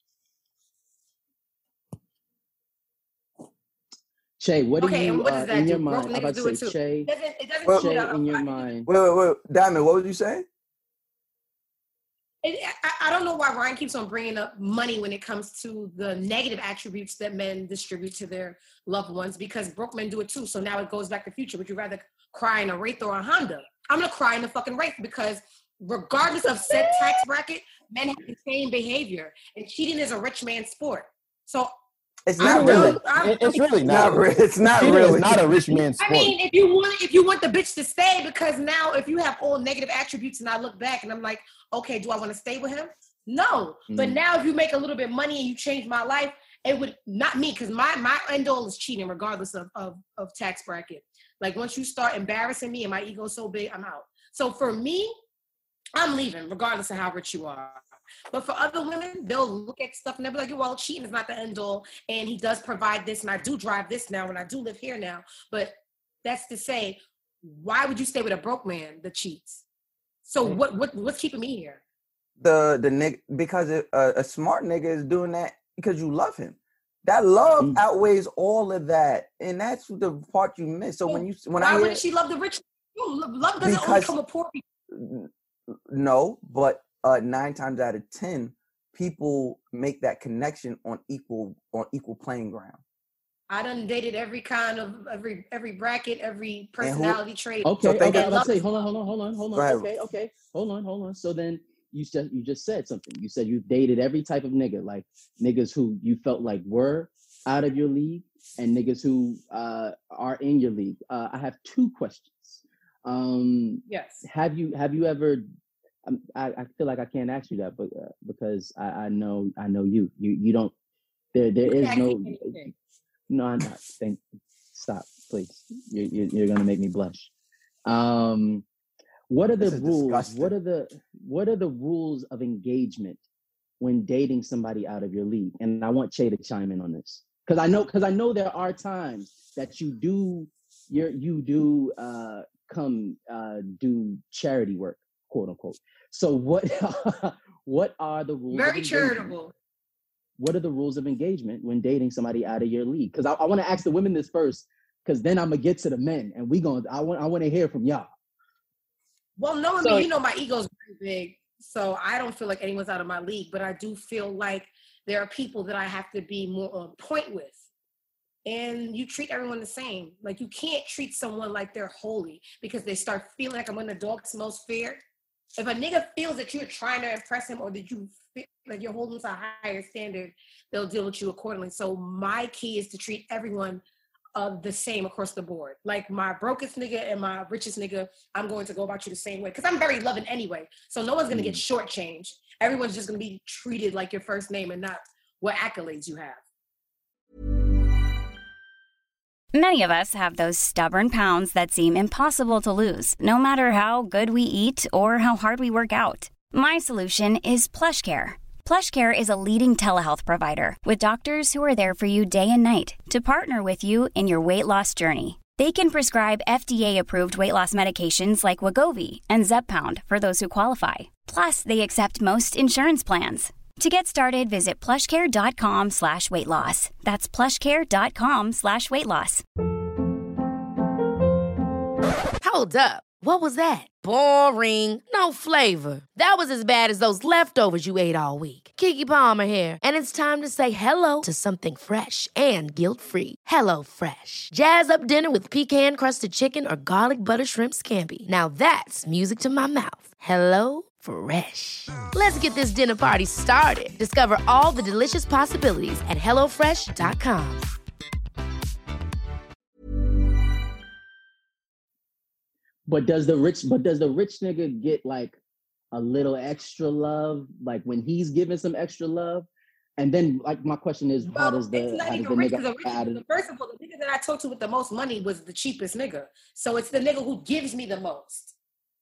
Che, what do Okay, you and what uh, does that in do? your Broke mind? I'm niggas about do to it say, too. Che, It doesn't, it doesn't Well, do Che, that. in your I- mind. Wait, wait, wait. Diamond, what was you saying? It, I, I don't know why Ryan keeps on bringing up money when it comes to the negative attributes that men distribute to their loved ones, because broke men do it too. So now it goes back to future. Would you rather cry in a Wraith or a Honda? I'm gonna cry in a fucking Wraith, because regardless of said tax bracket, men have the same behavior, and cheating is a rich man's sport. So It's I not don't really. know. I- It- it's really Not not. re- it's not Cheating really. is not a rich man's I sport. mean, if you want, if you want the bitch to stay, because now if you have all negative attributes, and I look back and I'm like, okay, do I want to stay with him? No. But Mm. now if you make a little bit of money and you change my life, it would not me, because my my end goal is cheating, regardless of, of of tax bracket. Like once you start embarrassing me and my ego's so big, I'm out. So for me, I'm leaving, regardless of how rich you are. But for other women, they'll look at stuff and they'll be like, well, cheating is not the end all. And he does provide this, and I do drive this now, and I do live here now. But that's to say, why would you stay with a broke man that cheats? So what what what's keeping me here? The the nigga, because it, uh, a smart nigga is doing that because you love him. That love Mm. outweighs all of that, and that's the part you miss. So when you when why I hear, wouldn't she love the rich? No, love doesn't only Because- come with poor people. no, but uh, nine times out of ten, people make that connection on equal on equal playing ground. I done dated every kind of every every bracket, every And who- personality trait. Okay, So okay. think I And was love- about to say, hold on, hold on, hold on, hold Go on. ahead. Okay, okay. Hold on, hold on. So then you said you just said something. You said you dated every type of nigga, like niggas who you felt like were out of your league and niggas who uh, are in your league. Uh, I have two questions. Um, Yes. have you have you ever? Um, I, I feel like I can't ask you that, but uh, because I, I know I know you. You you don't. There there You is can't no. ask me anything. No, I'm not. Thank. Stop, please. You, you, you're gonna make me blush. Um, what are the This is rules? disgusting. What are the what are the rules of engagement when dating somebody out of your league? And I want Che to chime in on this, because I know because I know there are times that you do you're you do uh, come uh, do charity work, quote unquote. So what what are the rules? of Very engagement? charitable. What are the rules of engagement when dating somebody out of your league? Because I, I want to ask the women this first, because then I'm gonna get to the men, and we going I want I want to hear from y'all. Well, knowing So- me, you know my ego's very big, so I don't feel like anyone's out of my league. But I do feel like there are people that I have to be more on point with, and you treat everyone the same. Like you can't treat someone like they're holy because they start feeling like I'm when the dog smells fear. If a nigga feels that you're trying to impress him or that you feel like you're holding to a higher standard, they'll deal with you accordingly. So my key is to treat everyone uh, the same across the board. Like my brokest nigga and my richest nigga, I'm going to go about you the same way because I'm very loving anyway. So no one's going to get shortchanged. Everyone's just going to be treated like your first name and not what accolades you have. Many of us have those stubborn pounds that seem impossible to lose, no matter how good we eat or how hard we work out. My solution is PlushCare. PlushCare is a leading telehealth provider with doctors who are there for you day and night to partner with you in your weight loss journey. They can prescribe F D A-approved weight loss medications like Wegovy and Zepbound for those who qualify. Plus, they accept most insurance plans. To get started, visit plushcare.com slash weight loss. That's plushcare.com slash weight loss. Hold up. What was that? Boring. No flavor. That was as bad as those leftovers you ate all week. Keke Palmer here, and it's time to say hello to something fresh and guilt-free. Hello Fresh. Jazz up dinner with pecan-crusted chicken or garlic butter shrimp scampi. Now that's music to my mouth. Hello Fresh. Let's get this dinner party started. Discover all the delicious possibilities at hello fresh dot com. But does the rich but does the rich nigga get like a little extra love, like when he's giving some extra love? And then like my question is, how does the It's not how does even the rich nigga because add the first of all, the nigga that I talked to with the most money was the cheapest nigga. So it's the nigga who gives me the most.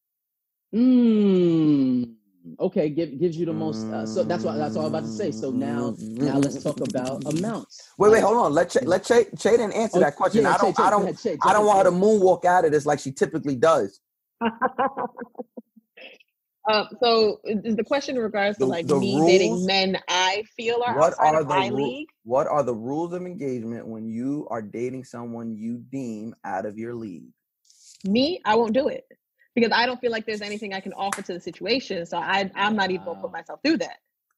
Mm, okay, give, gives you the most. Uh, so that's what that's all I'm about to say. So now, now let's talk about amounts. Wait, wait, hold on. Let Ch- let Ch- Chaden answer Oh, that question. yeah, I don't, Chay, I don't, Chay, Chay, I don't Chay, want her to Chay. moonwalk out of this like she typically does. Uh, so is the question in regards to The- like the me rules- dating men I feel are What outside are of the my ru- league? What are the rules of engagement when you are dating someone you deem out of your league? Me, I won't do it because I don't feel like there's anything I can offer to the situation. So I, I'm not even gonna put myself through that.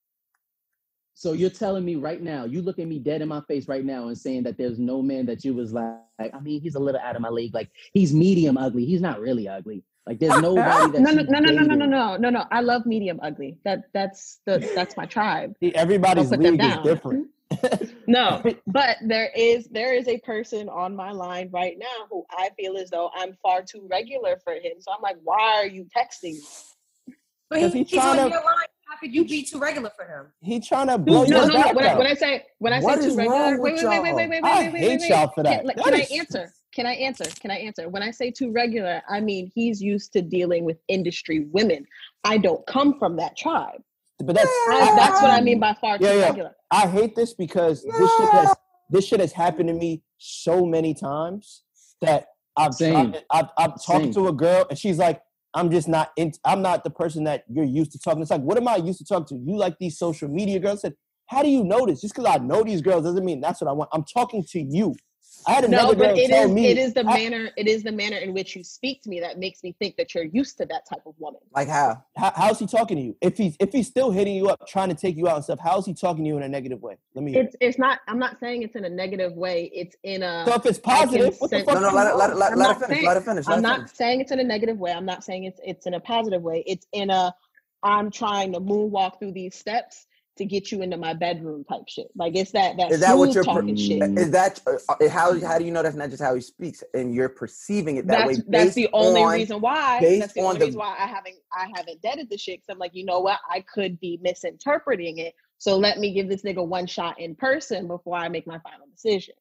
So you're telling me right now, you look at me dead in my face right now and saying that there's no man that you was like, I mean, he's a little out of my league. Like he's medium ugly. He's not really ugly. Like there's nobody that No, no, you no, no, no, no, no, dated. no, no, no. I love medium ugly. That that's the that's my tribe. Everybody's Don't put them league is down. different. No, but there is there is a person on my line right now who I feel as though I'm far too regular for him. So I'm like, why are you texting me? But he, Because he he's trying on to- your line. How could you be too regular for him? He trying to blow No, your no, no. back When I, out. when I say when I What say is too regular, wrong wait, with wait, wait, wait, y'all? wait, wait, I wait, wait, hate wait, wait. y'all for that. Can, like, That can I is- answer? Can I answer? Can I answer? When I say too regular, I mean he's used to dealing with industry women. I don't come from that tribe. But that's I, that's what I mean by far too Yeah, yeah. regular. I hate this because this shit has this shit has happened to me so many times that I've Same. tried, I've I've talked Same. to a girl and she's like, I'm just not in, I'm not the person that you're used to talking. It's like, what am I used to talking to? You like these social media girls? I said, how do you know this? Just because I know these girls doesn't mean that's what I want. I'm talking to you. I had another No, girl but it tell is me it is the I- manner it is the manner in which you speak to me that makes me think that you're used to that type of woman. Like how? how, how's he talking to you? If he's if he's still hitting you up, trying to take you out and stuff, how's he talking to you in a negative way? Let me hear. It's it's not. I'm not saying it's in a negative way. It's in a. So if it's I can positive, what the sense- fuck? No, no, let it, let it, let, I'm let not it finish. saying- Let it finish. Let I'm it not finish. saying it's in a negative way. I'm not saying it's it's in a positive way. It's in a. I'm trying to moonwalk through these steps to get you into my bedroom type shit. Like it's that that Is that what smooth you're talking shit. Is that uh, uh, how? How do you know that's not just how he speaks, and you're perceiving it that That's way? that's based the only on- reason why. based That's the on only the- reason why I haven't I haven't deaded the shit. Cause I'm like, you know what? I could be misinterpreting it. So let me give this nigga one shot in person before I make my final decision.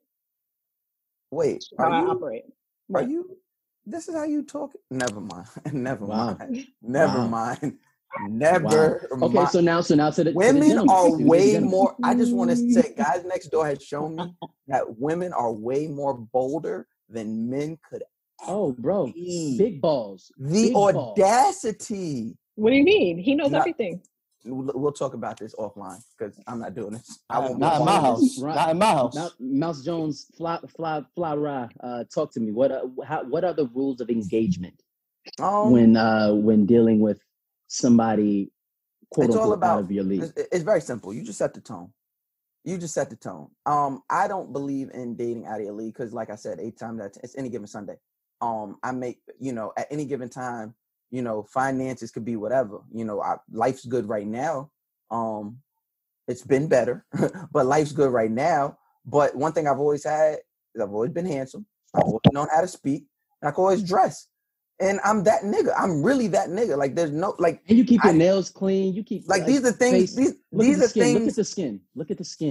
Wait, How are I you? operate. Are Right. you? This is how you talk? Never mind. Never Wow. mind. Never Wow. mind. Never Wow. Okay, mind. so now, so now to the to the Women gentleman. are To the way gentleman. more. I just want to say, Guys Next Door has shown me that women are way more bolder than men could Oh, bro, be. big balls. The big balls. audacity. What do you mean? He knows No. everything. We'll we'll talk about this offline because I'm not doing this. I Uh, won't be not in a my part of this. house. Right. Not in my house. Now, Mouse Jones, fly, fly, fly, rye. Uh, talk to me. What, uh, how, what are the rules of engagement Um, when, uh, when dealing with somebody, quote it's all unquote, about. out of your league? It's, it's very simple. You just set the tone. You just set the tone. Um, I don't believe in dating out of your league because, like I said, eight times out it's any given Sunday. Um, I make you know at any given time. You know, finances could be whatever. You know, I, life's good right now. Um, it's been better, but life's good right now. But one thing I've always had is I've always been handsome. I've always known how to speak, and I can always dress. And I'm that nigga. I'm really that nigga. Like there's no like. And you keep your I- nails clean. You keep Like these are things. face- These look these at the are skin. Look things. at the skin. Look at the skin.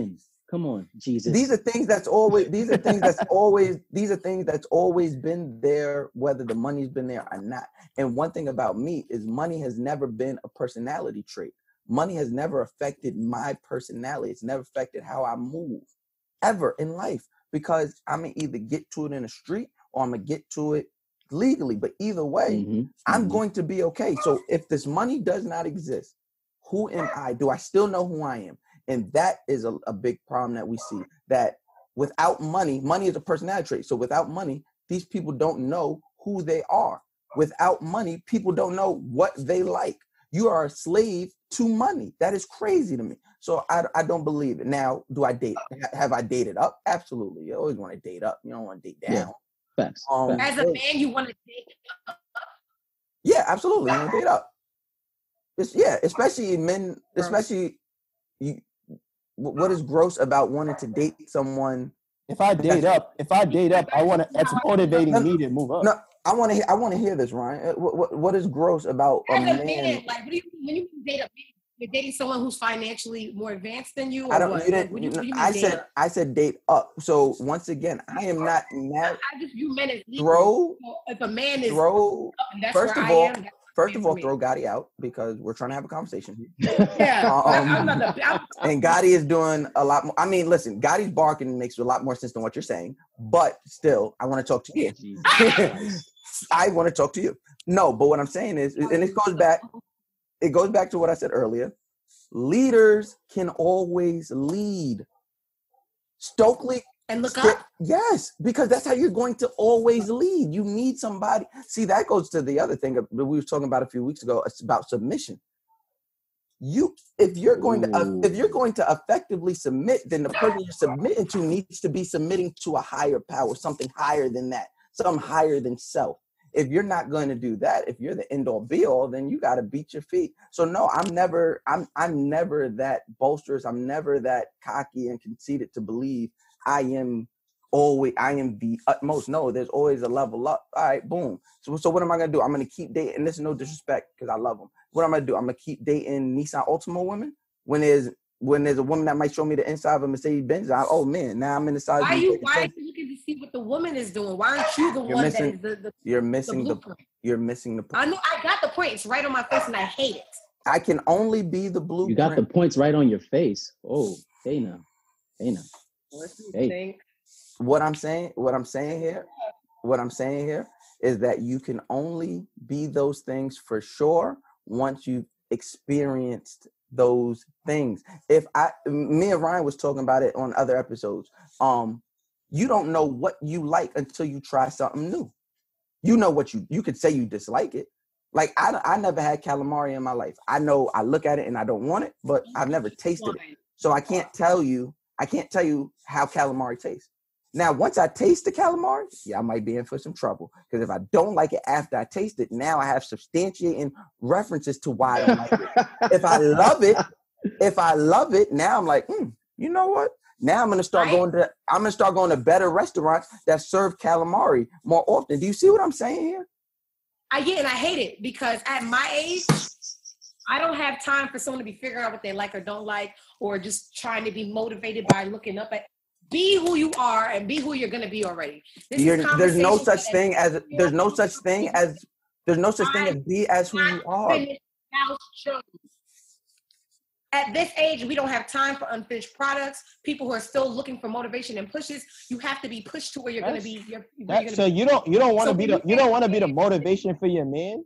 Come on, Jesus. These are things that's always. These are things that's always. These are things that's always been there, whether the money's been there or not. And one thing about me is money has never been a personality trait. Money has never affected my personality. It's never affected how I move, ever in life, because I'm gonna either get to it in the street or I'm gonna get to it legally. But either way, Mm-hmm. I'm Mm-hmm. going to be okay. So if this money does not exist, who am I? Do I still know who I am? And that is a, a big problem that we see, that without money, money is a personality trait. So without money, these people don't know who they are. Without money, people don't know what they like. You are a slave to money. That is crazy to me. So I, I don't believe it. Now, do I date? Have I dated up? Absolutely. You always want to date up. You don't want to date down. Yeah. Facts. Um, As a man, you want to date. Yeah, absolutely. You want to date up. It's, yeah, especially men, especially you. What is gross about wanting to date someone? If I date up, if I date up, I want to. It's motivating me to move up. No, I want to. I want to hear this, Ryan. What, what What is gross about a As a man? man, like, what do you mean when you date a man? You're dating someone who's financially more advanced than you, or I don't. what? You didn't. What do you, what do you mean I date said. up? I said date up. So once again, I am not married. I just view men as equal. Throw. So if a man is Throw. up, and that's First where of I all, am, that's first man of for all, me. throw Gotti out because we're trying to have a conversation here. Yeah, Um, I- I'm not the, I'm, And Gotti is doing a lot more. I mean, listen, Gotti's barking makes a lot more sense than what you're saying. But still, I want to talk to you. I want to talk to you. No, but what I'm saying is, and it goes back, it goes back to what I said earlier. Leaders can always lead. Stokely and look Sti- up. Yes, because that's how you're going to always lead. You need somebody. See, that goes to the other thing that we were talking about a few weeks ago. It's about submission. You, if you're going to, uh, if you're going to effectively submit, then the person you're submitting to needs to be submitting to a higher power, something higher than that, something higher than self. If you're not going to do that, if you're the end all be all, then you got to beat your feet. So no, I'm never, I'm, I'm never that boisterous. I'm never that cocky and conceited to believe I am always, I am the utmost. No, there's always a level up. All right, boom. So, so what am I going to do? I'm going to keep dating, and this is no disrespect because I love them. What I'm going to do? I'm going to keep dating Nissan Altima women when there's, when there's a woman that might show me the inside of a Mercedes Benz. I, oh man, now I'm in the size. Why are you? Why are you looking to see what the woman is doing? Why aren't you the You're one missing, that is the, the You're missing the the, blueprint? You're missing the point. I know I got the point. It's right on my face, and I hate it. I can only be the blueprint. You got the points right on your face. Oh, hey now, hey now. What do you Hey. think? What I'm saying, what I'm saying here, what I'm saying here is that you can only be those things for sure once you've experienced those things. If I, me and Ryan was talking about it on other episodes. Um, you don't know what you like until you try something new. You know what you, you could say you dislike it. Like I, I never had calamari in my life. I know I look at it and I don't want it, but I've never tasted it. So I can't tell you, I can't tell you how calamari tastes. Now, once I taste the calamari, yeah, I might be in for some trouble. Because if I don't like it after I taste it, now I have substantiating references to why I don't like it. If I love it, if I love it, now I'm like, hmm, you know what? Now I'm gonna start Right. going to I'm gonna start going to better restaurants that serve calamari more often. Do you see what I'm saying here? I get and I hate it because at my age, I don't have time for someone to be figuring out what they like or don't like, or just trying to be motivated by looking up at. Be who you are and be who you're gonna be already. This You're, is there's no conversation such for thing as there's no such thing as there's no such thing as be as who you are. Unfinished Mouse Jones. At this age, we don't have time for unfinished products. People who are still looking for motivation and pushes. You have to be pushed to where you're going to be. You're, where you're That, gonna so be. you don't you don't want to So be when the you you don't want to be the motivation for your man.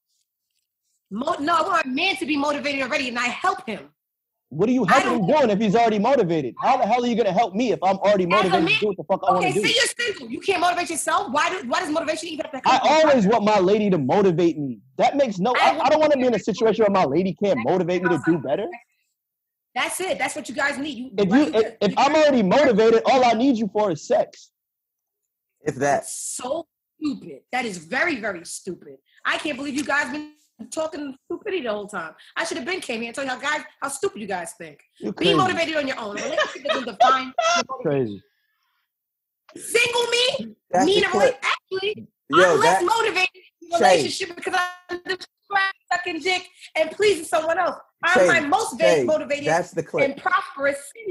Mo- no, I want a man to be motivated already, and I help him. What are you helping him doing if he's already motivated? How the hell are you gonna help me if I'm already As a motivated man- to do what the fuck I want Okay, to do? say you're single. You can't motivate yourself. Why, do, why does motivation even have to I come from always you? want my lady to motivate me. That makes no. I, I don't want to be in a situation where my lady can't motivate me to do better. That's it. That's what you guys need. You, If why you you if, just- if I'm already motivated, all I need you for is sex. If that so stupid. That is very, very stupid. I can't believe you guys been talking stupidity the whole time. I should have been came here and told you how guys how stupid you guys think. You're Be crazy. motivated on your own. A relationship doesn't define your motivation. Crazy. Single me, That's me the in a clip. relationship. Actually, Yo, I'm less that- motivated in a Shay. relationship because I'm just sucking dick and pleasing someone else. I'm Shay, my most Shay, motivated that's the clip. and prosperous single.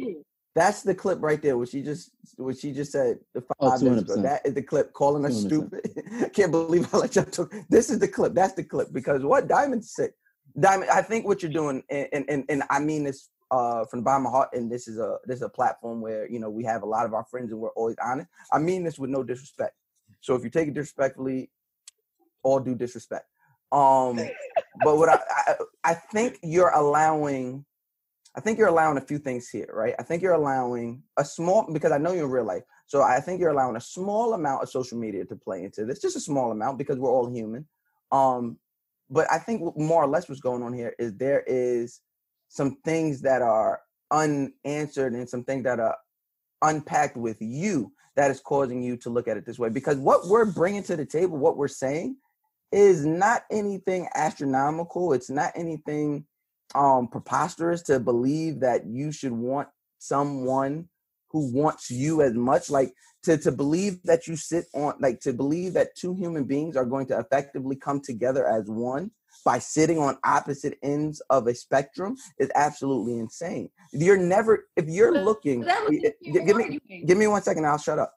That's the clip right there. What she just, what she just said. The five Oh, minutes ago. That is the clip. Calling us stupid. I can't believe I let y'all talk. This is the clip. That's the clip. Because what Diamond's sick. Diamond. I think what you're doing, and and and I mean this uh, from the bottom of my heart. And this is a this is a platform where you know we have a lot of our friends and we're always honest. I mean this with no disrespect. So if you take it disrespectfully, all due disrespect. Um, but what I, I I think you're allowing. I think you're allowing a few things here, right? I think you're allowing a small, because I know you're in real life. So I think you're allowing a small amount of social media to play into this, just a small amount because we're all human. Um, but I think more or less what's going on here is there is some things that are unanswered and some things that are unpacked with you that is causing you to look at it this way. Because what we're bringing to the table, what we're saying is not anything astronomical. It's not anything um preposterous to believe that you should want someone who wants you as much, like to to believe that you sit on like to believe that two human beings are going to effectively come together as one by sitting on opposite ends of a spectrum is absolutely insane. You're never if you're looking give me give me one second, I'll shut up.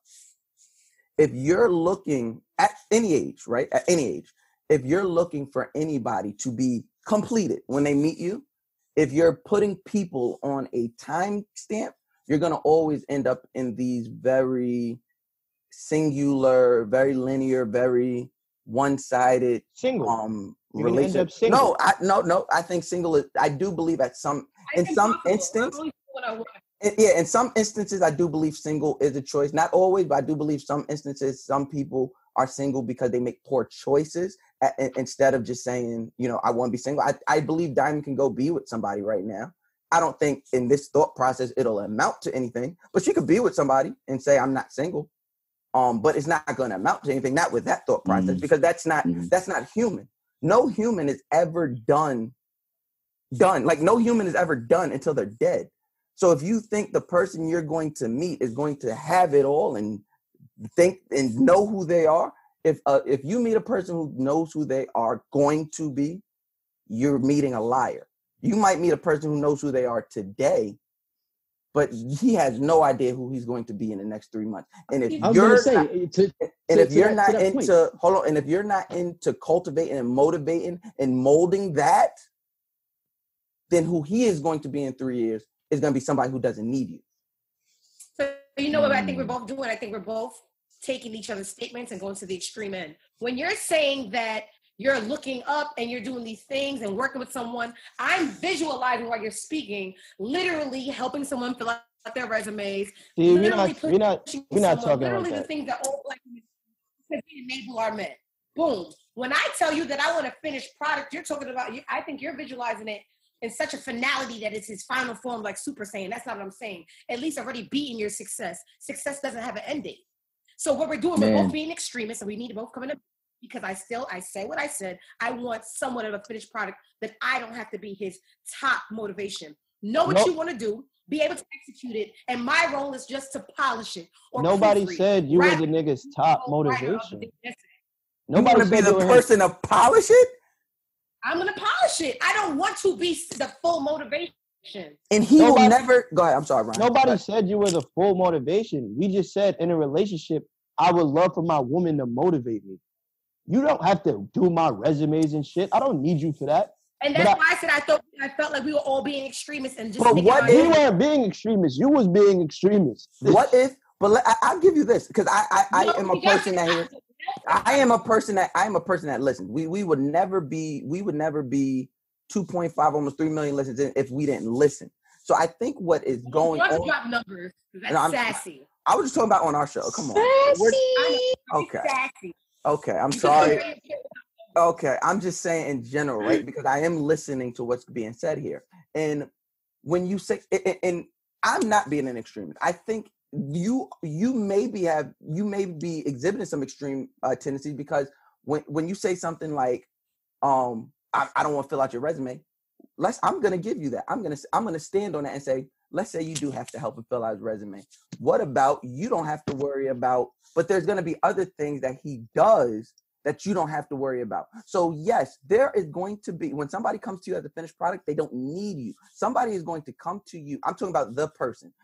If you're looking at any age, right? At any age, if you're looking for anybody to be completed when they meet you, if you're putting people on a time stamp, you're going to always end up in these very singular, very linear, very one-sided single um you're relationship. End up single. No, I no no. I think single is. I do believe at some in some instance. Yeah, in some instances, I do believe single is a choice. Not always, but I do believe some instances, some people are single because they make poor choices at, instead of just saying, you know, I want to be single. I, I believe Diamond can go be with somebody right now. I don't think in this thought process it'll amount to anything, but she could be with somebody and say, I'm not single. Um, but it's not going to amount to anything, not with that thought process, mm-hmm. because that's not mm-hmm. that's not human. No human is ever done, done. Like no human is ever done until they're dead. So if you think the person you're going to meet is going to have it all and think and know who they are, if uh, if you meet a person who knows who they are going to be, you're meeting a liar. You might meet a person who knows who they are today, but he has no idea who he's going to be in the next three months. And if you're say, not, to, and to, if you're to not into point. hold on, and if you're not into cultivating and motivating and molding that, then who he is going to be in three years is going to be somebody who doesn't need you. So you know what I think we're both doing? I think we're both taking each other's statements and going to the extreme end. When you're saying that you're looking up and you're doing these things and working with someone, I'm visualizing while you're speaking, literally helping someone fill out their resumes. See, we're not, we're not, we're not talking literally about the that. things that all black women enable our men. Boom. When I tell you that I want a finished product, you're talking about, I think you're visualizing it in such a finality that it's his final form, like Super Saiyan. That's not what I'm saying. At least already beating your success. Success doesn't have an end date. So what we're doing, Man. we're both being extremists, and we need to both come in, because I still, I say what I said. I want somewhat of a finished product that I don't have to be his top motivation. Know what nope. you want to do, be able to execute it, and my role is just to polish it. Or Nobody said you right. were the nigga's top motivation. Right. Nobody want to be the person to polish it? I'm going to polish it. I don't want to be the full motivation. And he nobody, will never, go ahead, I'm sorry, Ryan. Nobody said you were the full motivation. We just said in a relationship, I would love for my woman to motivate me. You don't have to do my resumes and shit. I don't need you for that. And that's but why I, I said I thought I felt like we were all being extremists and just. But what if we weren't being extremists? You was being extremists. What if? But let, I, I'll give you this, because I I, I no, am a person that here. I am a person that I am a person that listens. We we would never be we would never be two point five, almost three million listens in if we didn't listen. So I think what is going on. on. Drop numbers. That's sassy. I was just talking about on our show. Come on. Sassy. Okay. Sassy. Okay. I'm sorry. Okay. I'm just saying in general, right? Because I am listening to what's being said here. And when you say, and, and I'm not being an extremist. I think you you maybe have you may be exhibiting some extreme uh, tendencies, because when when you say something like, um, I, I don't want to fill out your resume, let's I'm gonna give you that. I'm gonna I'm gonna stand on that and say, let's say you do have to help him fill out his resume. What about you don't have to worry about, but there's gonna be other things that he does that you don't have to worry about. So yes, there is going to be, when somebody comes to you as a finished product, they don't need you. Somebody is going to come to you. I'm talking about the person.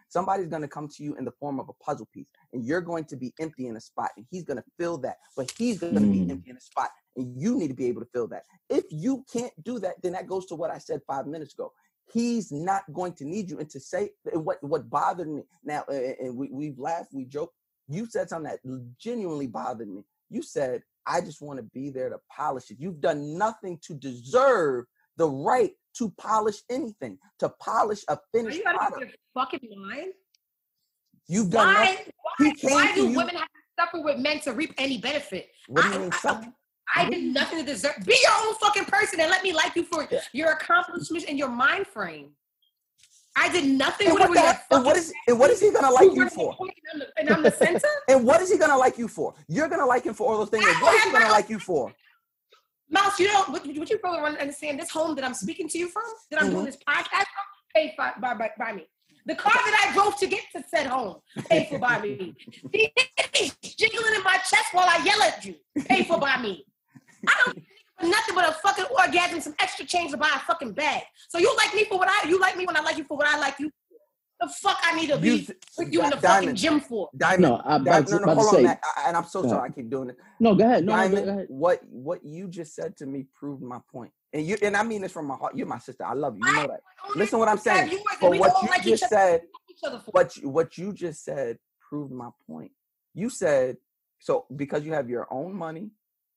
Somebody's going to come to you in the form of a puzzle piece, and you're going to be empty in a spot, and he's going to fill that, but he's going to Mm. be empty in a spot, and you need to be able to fill that. If you can't do that, then that goes to what I said five minutes ago. He's not going to need you. And to say what what bothered me now, and we, we've laughed, we joked. You said something that genuinely bothered me. You said, I just want to be there to polish it. You've done nothing to deserve the right to polish anything, to polish a Are finished you out of product. your fucking mind? You've done Why, nothing. why, He came why to do you- women have to suffer with men to reap any benefit? What do you I, mean, I, suffer? I did nothing to deserve. Be your own fucking person and let me like you for your accomplishments and your mind frame. I did nothing And with what, it. the, and what is and what is he gonna like you for? And I'm the, and I'm the center. And what is he gonna like you for? You're gonna like him for all those things. And what is he gonna like you for? Mouse, you don't. What, what you probably want to understand? This home that I'm speaking to you from, that I'm Mhm. doing this podcast from, paid by, by, by, by me. The car that I drove to get to said home, paid for by me. The jiggling in my chest while I yell at you, paid for by me. I don't need nothing but a fucking orgasm, some extra change to buy a fucking bag. So you like me for what I, you like me when I like you for what I like you. The fuck I need to be You- with you in the Diamond. fucking gym for. Diamond, No, I'm Diamond, about to- no, no, about to hold on, say- Matt, I- and I'm so Go sorry ahead. I keep doing it. No, go ahead. No, no, go Diamond, ahead. what what you just said to me proved my point. And you and I mean this from my heart. You're my sister. I love you. You know that. Listen what I'm saying. You But we what don't you like each just other- said, each other for. what you, what you just said proved my point. You said, so because you have your own money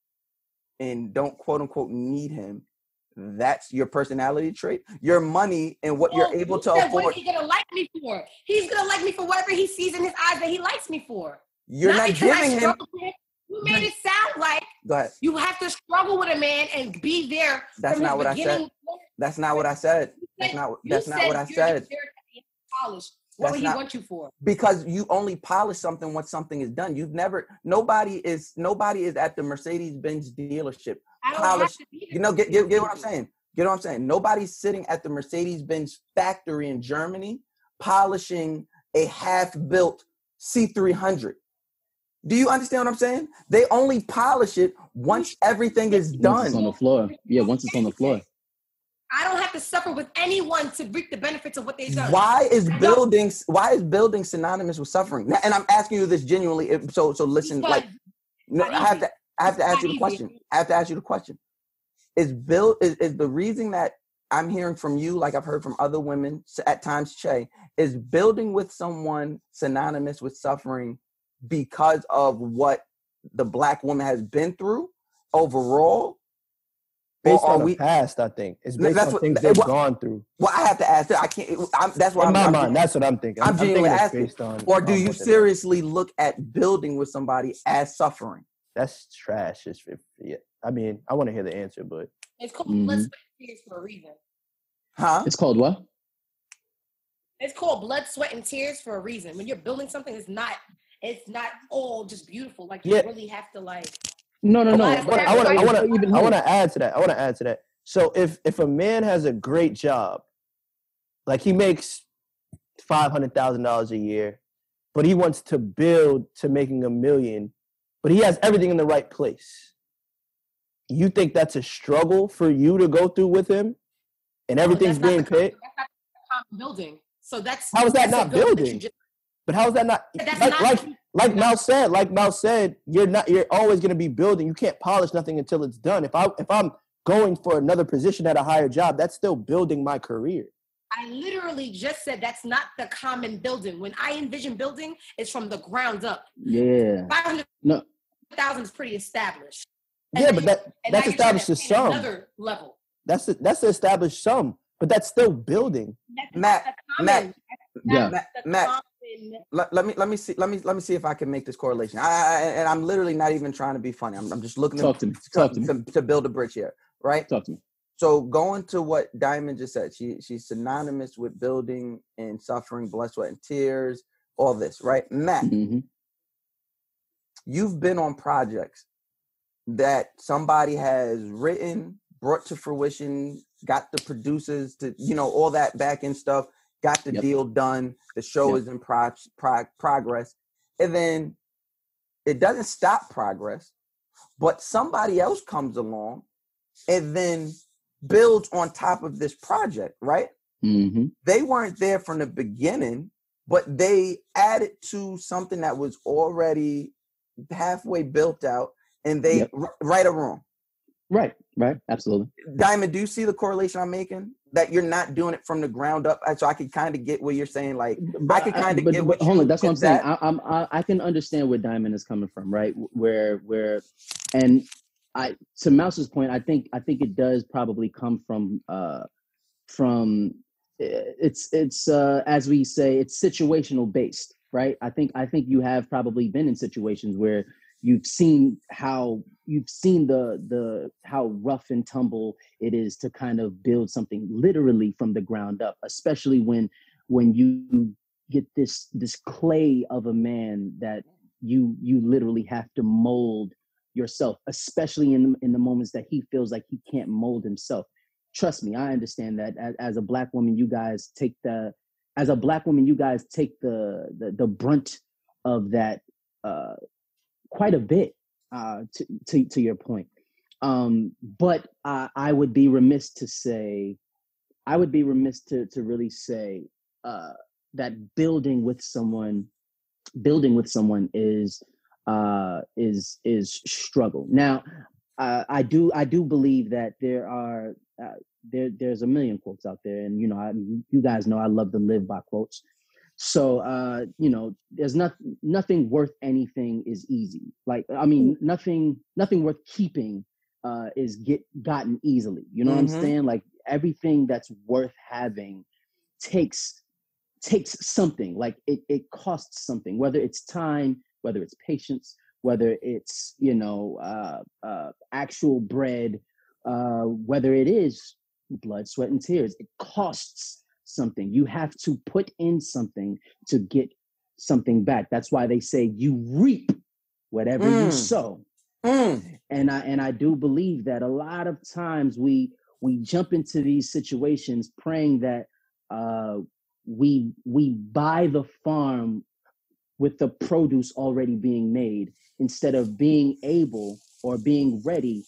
and don't quote unquote need him, that's your personality trait. Your money and what you're Oh, able you to said, afford. What is he gonna like me for? He's gonna like me for whatever he sees in his eyes that he likes me for. You're not because I giving him. struggle with him. You made it sound like Go ahead. you have to struggle with a man and be there That's from not his what I beginning. said. That's not what I said. That's not. You That's not said what I you're said. just there to be polished. What That's would he not- want you for? Because you only polish something once something is done. You've never. Nobody is. Nobody is at the Mercedes-Benz dealership. I don't Polish. have to be there. You know. Get, get get what I'm saying. Get what I'm saying. Nobody's sitting at the Mercedes-Benz factory in Germany polishing a half-built C three hundred. Do you understand what I'm saying? They only polish it once everything is Once it's on done. the floor. Yeah, once it's on the floor. I don't have to suffer with anyone to reap the benefits of what they've done. Why is I don't. building why is building synonymous with suffering? Now, and I'm asking you this genuinely. if- So so listen, Because like no, not I have easy. to I have to It's ask not you the easy. question. I have to ask you the question. Is build is, is the reason that I'm hearing from you, like I've heard from other women at times, Che, is building with someone synonymous with suffering because of what the Black woman has been through overall? Based Or are on the we- past, I think it's No, based that's on what- things that- they've what- gone through. Well, I have to ask that. I can't. I'm, that's why In I'm, my I'm mind, that's what I'm thinking. I'm thinking genuinely it's asking. based on. Or do on you what they- seriously look at building with somebody as suffering? That's trash. It's, it, yeah. I mean, I want to hear the answer, but It's called Mhm. blood, sweat, and tears for a reason. Huh? It's called what? It's called blood, sweat, and tears for a reason. When you're building something, it's not. It's not all just beautiful. Like you Yeah. really have to like. No, no, A no. lot of But I want to. I want even to. I here- want to add to that. I want to add to that. So if if a man has a great job, like he makes five hundred thousand dollars a year, but he wants to build to making a million, but he has everything in the right place. You think that's a struggle for you to go through with him, and everything's that's not being the- paid? That's not the common building. So that's How is that that's a not building that you building? just- But how is that not That's like not- like like Mal said? Like Mal said, you're not. You're always going to be building. You can't polish nothing until it's done. If I if I'm going for another position at a higher job, that's still building my career. I literally just said that's not the common building. When I envision building, it's from the ground up. Yeah. Five hundred No. thousand is pretty established. Yeah, but that And that's now you're trying established to attain some. Another level. That's a, that's the established some, but that's still building. That's Matt, not the Matt, common. Yeah. Matt, The Matt, common. let, let me let me see let me let me see if I can make this correlation. I, I and I'm literally not even trying to be funny. I'm, I'm just looking Talk to me. Talk to me. to, to build a bridge here, right? Talk to me. So going to what Diamond just said, she she's synonymous with building and suffering, blood, sweat, and tears, all this, right? Matt, hmm you've been on projects that somebody has written, brought to fruition, got the producers to, you know, all that back end stuff, got the Yep. deal done, the show Yep. is in pro- pro- progress, and then it doesn't stop progress, but somebody else comes along and then builds on top of this project, right? hmm They weren't there from the beginning, but they added to something that was already halfway built out, and they Yep. r- right or wrong. Right, right, absolutely. Diamond, do you see the correlation I'm making? That you're not doing it from the ground up, so I can kind of get what you're saying. Like I can kind of but, get but what hold you on, that's what I'm get saying. that. I, I'm I, I can understand where Diamond is coming from, right? Where where, and I to Mouse's point, I think I think it does probably come from uh from it's it's uh as we say, it's situational based, right? I think I think you have probably been in situations where you've seen how you've seen the the how rough and tumble it is to kind of build something literally from the ground up, especially when when you get this this clay of a man that you you literally have to mold yourself, especially in in the moments that he feels like he can't mold himself. Trust me, I understand that. As, as a black woman, you guys take the as a black woman, you guys take the the, the brunt of that uh, quite a bit. Uh, to, to to your point, um, but uh, I would be remiss to say, I would be remiss to to really say uh, that building with someone, building with someone is uh, is is struggle. Now, uh, I do I do believe that there are uh, there there's a million quotes out there, and you know I, you guys know I love to live by quotes. So, uh, you know, there's not, nothing worth anything is easy. Like, I mean, nothing, nothing worth keeping uh, is get gotten easily. You know Mm-hmm. what I'm saying? Like everything that's worth having takes, takes something. Like it, it costs something, whether it's time, whether it's patience, whether it's, you know, uh, uh, actual bread, uh, whether it is blood, sweat, and tears, it costs something. You have to put in something to get something back. That's why they say you reap whatever Mm. you sow. Mm. And I and I do believe that a lot of times we we jump into these situations praying that uh, we we buy the farm with the produce already being made instead of being able or being ready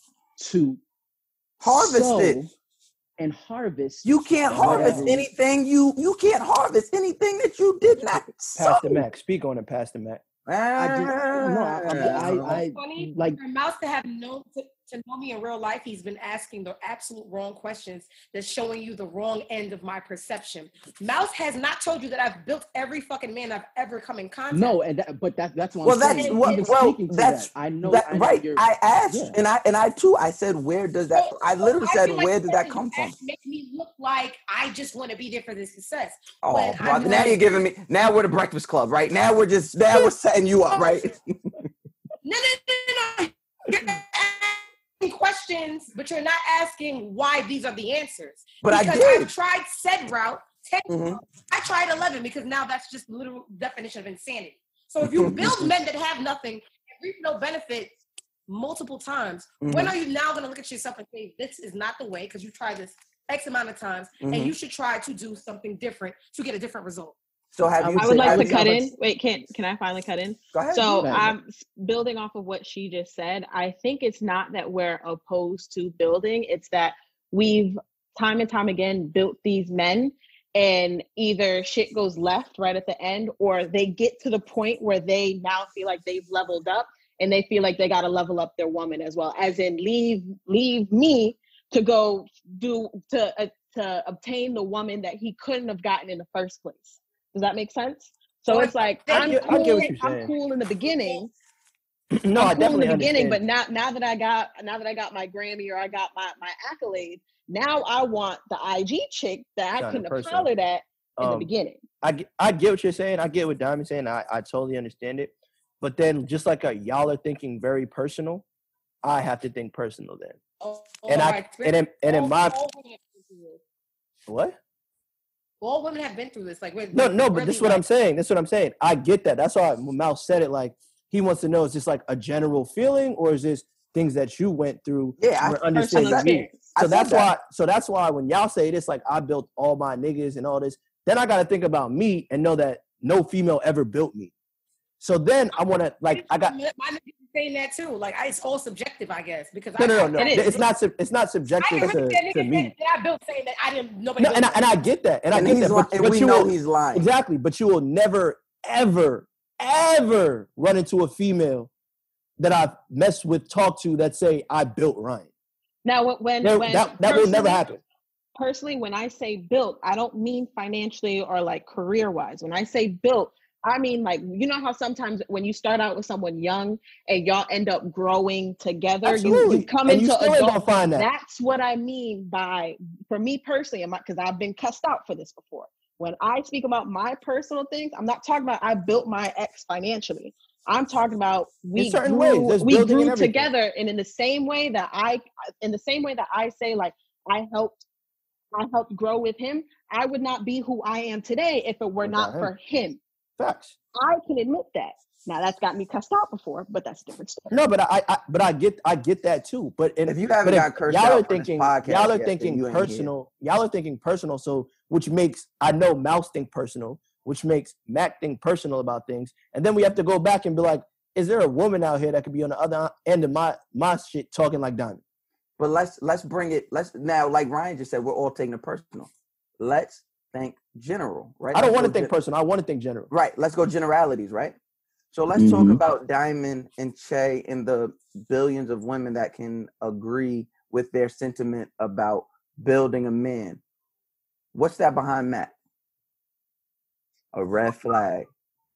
to Harvest sow it. and harvest. You can't harvest whatever- anything. You you can't harvest anything that you did not sow. Pastor Mac, speak on it, Pastor Mac. I just, no, I, I, I, funny like, for Mouse to have known to, to know me in real life. He's been asking the absolute wrong questions that's showing you the wrong end of my perception. Mouse has not told you that I've built every fucking man I've ever come in contact. no, and that, but that, that's what Well, I'm that's saying. what. Even Well, speaking to that's that, I know, that, I know right. you're- I asked, yeah. and I and I too. I said, where does that? So- I literally so said, feel like where the did that question come you from? asked Make me look like I just want to be there for the success. Oh, When I'm brother! Now like- you're giving me. Now we're the Breakfast Club, right? Now we're just. Now we're setting you up, right? No, no, no, no, no. You're asking questions, but you're not asking why these are the answers. But I because did. I've tried said route ten Mhm. routes. I tried eleven because now that's just the literal definition of insanity. So if you build men that have nothing and reap no benefit multiple times, when Mhm. are you now going to look at yourself and say, this is not the way because you tried this X amount of times Mhm. and you should try to do something different to get a different result? So have you? I would like have to you- cut in. Wait, can can I finally cut in? Go ahead. So Go ahead. I'm s- building off of what she just said. I think it's not that we're opposed to building. It's that we've time and time again built these men, and either shit goes left right at the end, or they get to the point where they now feel like they've leveled up, and they feel like they got to level up their woman as well. As in, leave leave me to go do to uh, to obtain the woman that he couldn't have gotten in the first place. Does that make sense? So Oh, it's like I I'm get- I cool. get what you're I'm saying. cool in the beginning. No, I'm I cool in definitely the beginning, understand. but now now that I got now that I got my Grammy or I got my my accolade, now I want the I G chick that I Kinda couldn't have personal. hollered at in the Um, beginning. I get, I get what you're saying. I get what Diamond's saying. I, I totally understand it. But then, just like uh y'all are thinking very personal, I have to think personal then. Oh, And my I and experience- in, and in all- my all women have been through this. what? All women have been through this. Like, we're, No, we're no, but really this is what I'm like- saying. This is what I'm saying. I get that. That's why when Mal said it, like he wants to know, is this like a general feeling or is this things that you went through? Yeah, I- were Personal understanding me? experience. I So said that's that. why. So that's why when y'all say this, like I built all my niggas and all this, then I got to think about me and know that no female ever built me. So then I want to like I got My niggas saying that too. Like I, it's all subjective, I guess, because No, I, no, no, I, no. it is. It's not. sub- It's not I subjective can to, really say to niggas me. that, that I built saying that I didn't. Nobody. No, built and I, that. and I get that, and, And I get he's that. li- But, and but we you know will, he's lying. Exactly, but you will never, ever, ever run into a female that I've messed with, talked to that say I built Ryan. Now, when when, There- when that that will never personally- happen. Personally, when I say built, I don't mean financially or like career wise. When I say built, I mean like, you know how sometimes when you start out with someone young and y'all end up growing together, you, Absolutely. you come And you into still ain't adult. gonna find that. That's what I mean by, for me personally, because I've been cussed out for this before. When I speak about my personal things, I'm not talking about I built my ex financially. I'm talking about we certain grew, ways, there's we building and grew everything. together, and in the same way that I, in the same way that I say like I helped, I helped grow with him, I would not be who I am today if it were not Without him. for him. Facts. I can admit that. Now that's got me cussed out before, but that's a different story. No, but I, I but I get I get that too. But and, If you haven't but got cursed y'all out are for this thinking podcast y'all are yet, then thinking you ain't here. personal. Y'all are thinking personal. So which makes I know Mouse think personal, which makes Mac think personal about things. And then we have to go back and be like, is there a woman out here that could be on the other end of my my shit talking like Diamond? But let's let's bring it. Let's now, like Ryan just said, we're all taking it personal. Let's think general, right? I don't Let's want to go think gen- personal. I want to think general. Right. Let's go generalities, right? So let's Mhm. talk about Diamond and Che and the billions of women that can agree with their sentiment about building a man. What's that behind Matt? A red flag.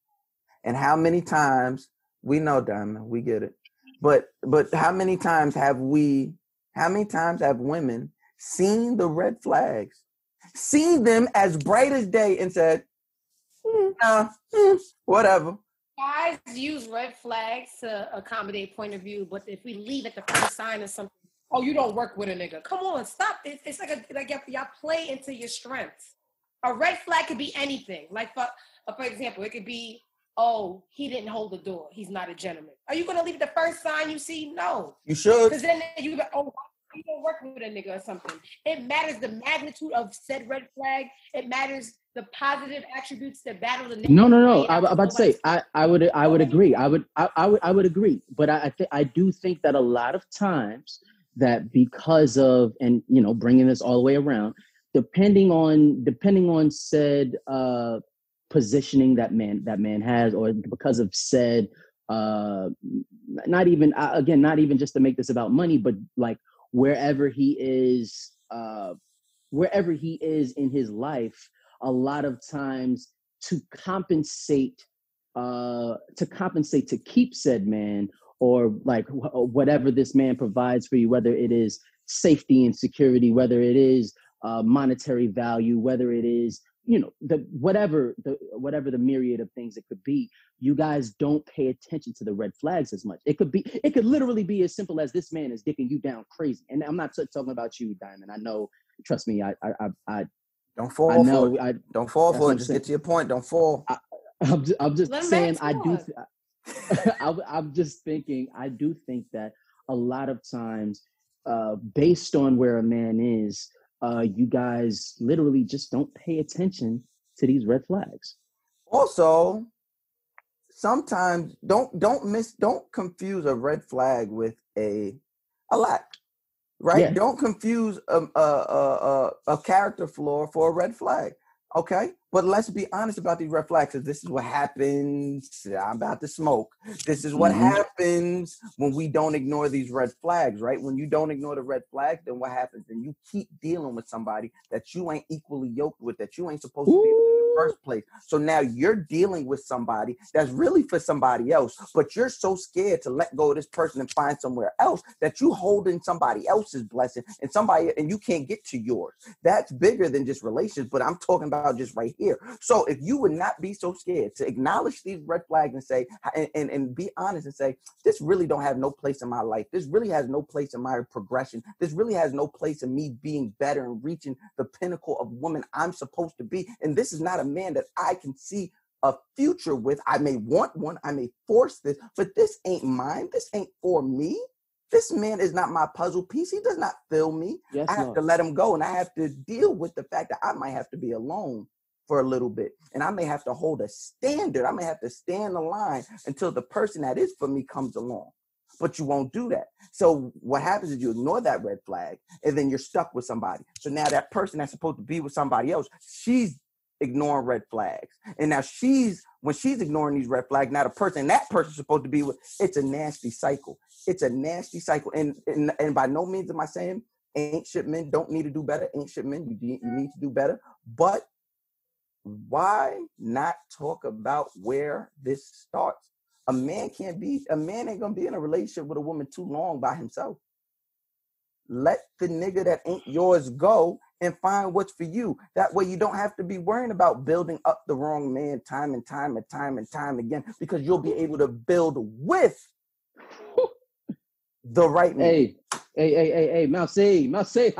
And how many times we know, Diamond, we get it. But but how many times have we, how many times have women seen the red flags, seen them as bright as day and said, "Hmm, nah, hmm, whatever. Guys use red flags to accommodate point of view, but if we leave at the first sign of something, oh, you don't work with a nigga. Come on, stop. It's, it's like a like y'all- y'all play into your strengths. A red flag could be anything. Like for uh, for example, it could be, oh, he didn't hold the door. He's not a gentleman. Are you gonna leave the first sign you see? No. You should." Because then you go, oh, you don't work with a nigga or something. It matters the magnitude of said red flag. It matters the positive attributes that battle the negative. No, no, no. way. I, I'm about to say I, I would I would agree. I would I, I would I would agree. But I I, th- I do think that a lot of times that because of, and you know, bringing this all the way around, depending on depending on said uh, positioning that man that man has, or because of said uh, not even uh, again not even just to make this about money, but like wherever he is uh, wherever he is in his life, a lot of times to compensate uh, to compensate to keep said man, or like wh- whatever this man provides for you, whether it is safety and security, whether it is uh, monetary value, whether it is, you know, the whatever the whatever the myriad of things it could be, you guys don't pay attention to the red flags as much. It could be, it could literally be as simple as this man is dicking you down crazy. And I'm not t- talking about you, Diamond. I know, trust me, I I I, I Don't fall I know, for it. I, Don't fall that's for what it. I'm Just saying. get to your point. Don't fall. I, I'm just, I'm just Let him saying, back I to do. us. Th- I, I'm just thinking, I do think that a lot of times, uh, based on where a man is, uh, you guys literally just don't pay attention to these red flags. Also, sometimes don't don't miss don't confuse a red flag with a a lack, right? Yeah. Don't confuse a a, a a a character flaw for a red flag. Okay, but let's be honest about these red flags. 'Cause this is what happens. I'm about to smoke. This is what Mhm. happens when we don't ignore these red flags, right? When you don't ignore the red flags, then what happens? Then you keep dealing with somebody that you ain't equally yoked with, that you ain't supposed to be with in the first place. So now you're dealing with somebody that's really for somebody else, but you're so scared to let go of this person and find somewhere else that you holding somebody else's blessing and somebody, and you can't get to yours. That's bigger than just relations, but I'm talking about just right here. So if you would not be so scared to acknowledge these red flags and say, and, and, and be honest and say, this really don't have no place in my life. This really has no place in my progression. This really has no place in me being better and reaching the pinnacle of woman I'm supposed to be. And this is not a man that I can see a future with. I may want one, I may force this, but this ain't mine. This ain't for me. This man is not my puzzle piece. He does not fill me. Yes, I have Lord. to let him go, and I have to deal with the fact that I might have to be alone for a little bit, and I may have to hold a standard. I may have to stand the line until the person that is for me comes along. but you won't do that. So what happens is you ignore that red flag, and then you're stuck with somebody. So now that person that's supposed to be with somebody else, she's ignoring red flags. And now she's, when she's ignoring these red flags, now the person that person's supposed to be with, it's a nasty cycle. It's a nasty cycle. And, and, and by no means am I saying ancient men don't need to do better. Ancient men, you, you need to do better. But why not talk about where this starts? A man can't be, a man ain't gonna be in a relationship with a woman too long by himself. Let the nigga that ain't yours go and find what's for you. That way you don't have to be worrying about building up the wrong man time and time and time and time again, because you'll be able to build with the right man. Hey, hey, hey, hey, hey, Mousy, Mousy.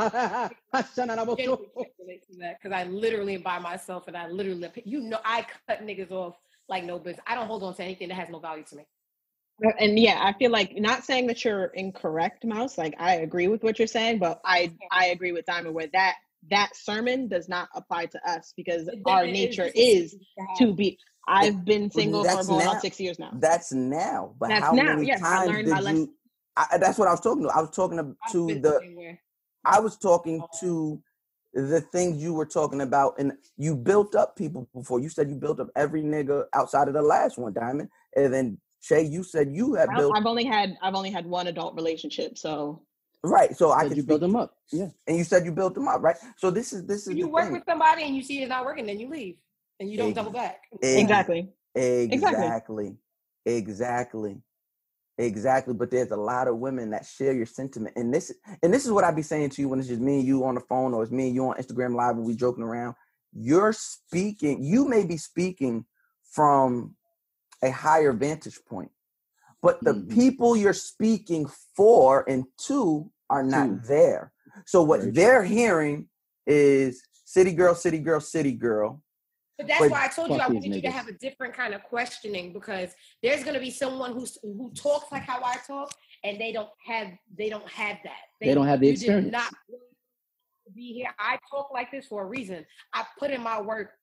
Because I literally am by myself, and I literally, you know, I cut niggas off like no business. I don't hold on to anything that has no value to me. And yeah, I feel like, not saying that you're incorrect, Mouse. Like, I agree with what you're saying, but I I agree with Diamond where that that sermon does not apply to us, because our nature is to be. I've been single for going on six years now. That's now, but that's how now. many Yes, times I learned did my you? lesson. I, that's what I was talking to. I was talking to, to the. I was talking to the things you were talking about, and you built up people before. You said you built up every nigga outside of the last one, Diamond, and then Shay, you said you had built. I've only had I've only had one adult relationship, so. Right, so I could you build them up, yeah. And you said you built them up, right? So this is this is you the work thing. with somebody and you see it's not working, then you leave and you don't Ex- double back. Exactly. Exactly. Exactly. Exactly. But there's a lot of women that share your sentiment, and this and this is what I be saying to you when it's just me and you on the phone, or it's me and you on Instagram Live and we joking around. You're speaking. You may be speaking from a higher vantage point, but the mm-hmm. people you're speaking for and to are not Two. there. So what Very they're true. hearing is city girl, city girl, city girl. But that's but why I told you I wanted you niggas. to have a different kind of questioning, because there's going to be someone who's who talks like how I talk, and they don't have they don't have that. They, they don't have the you experience. Did not be here. I talk like this for a reason. I put in my work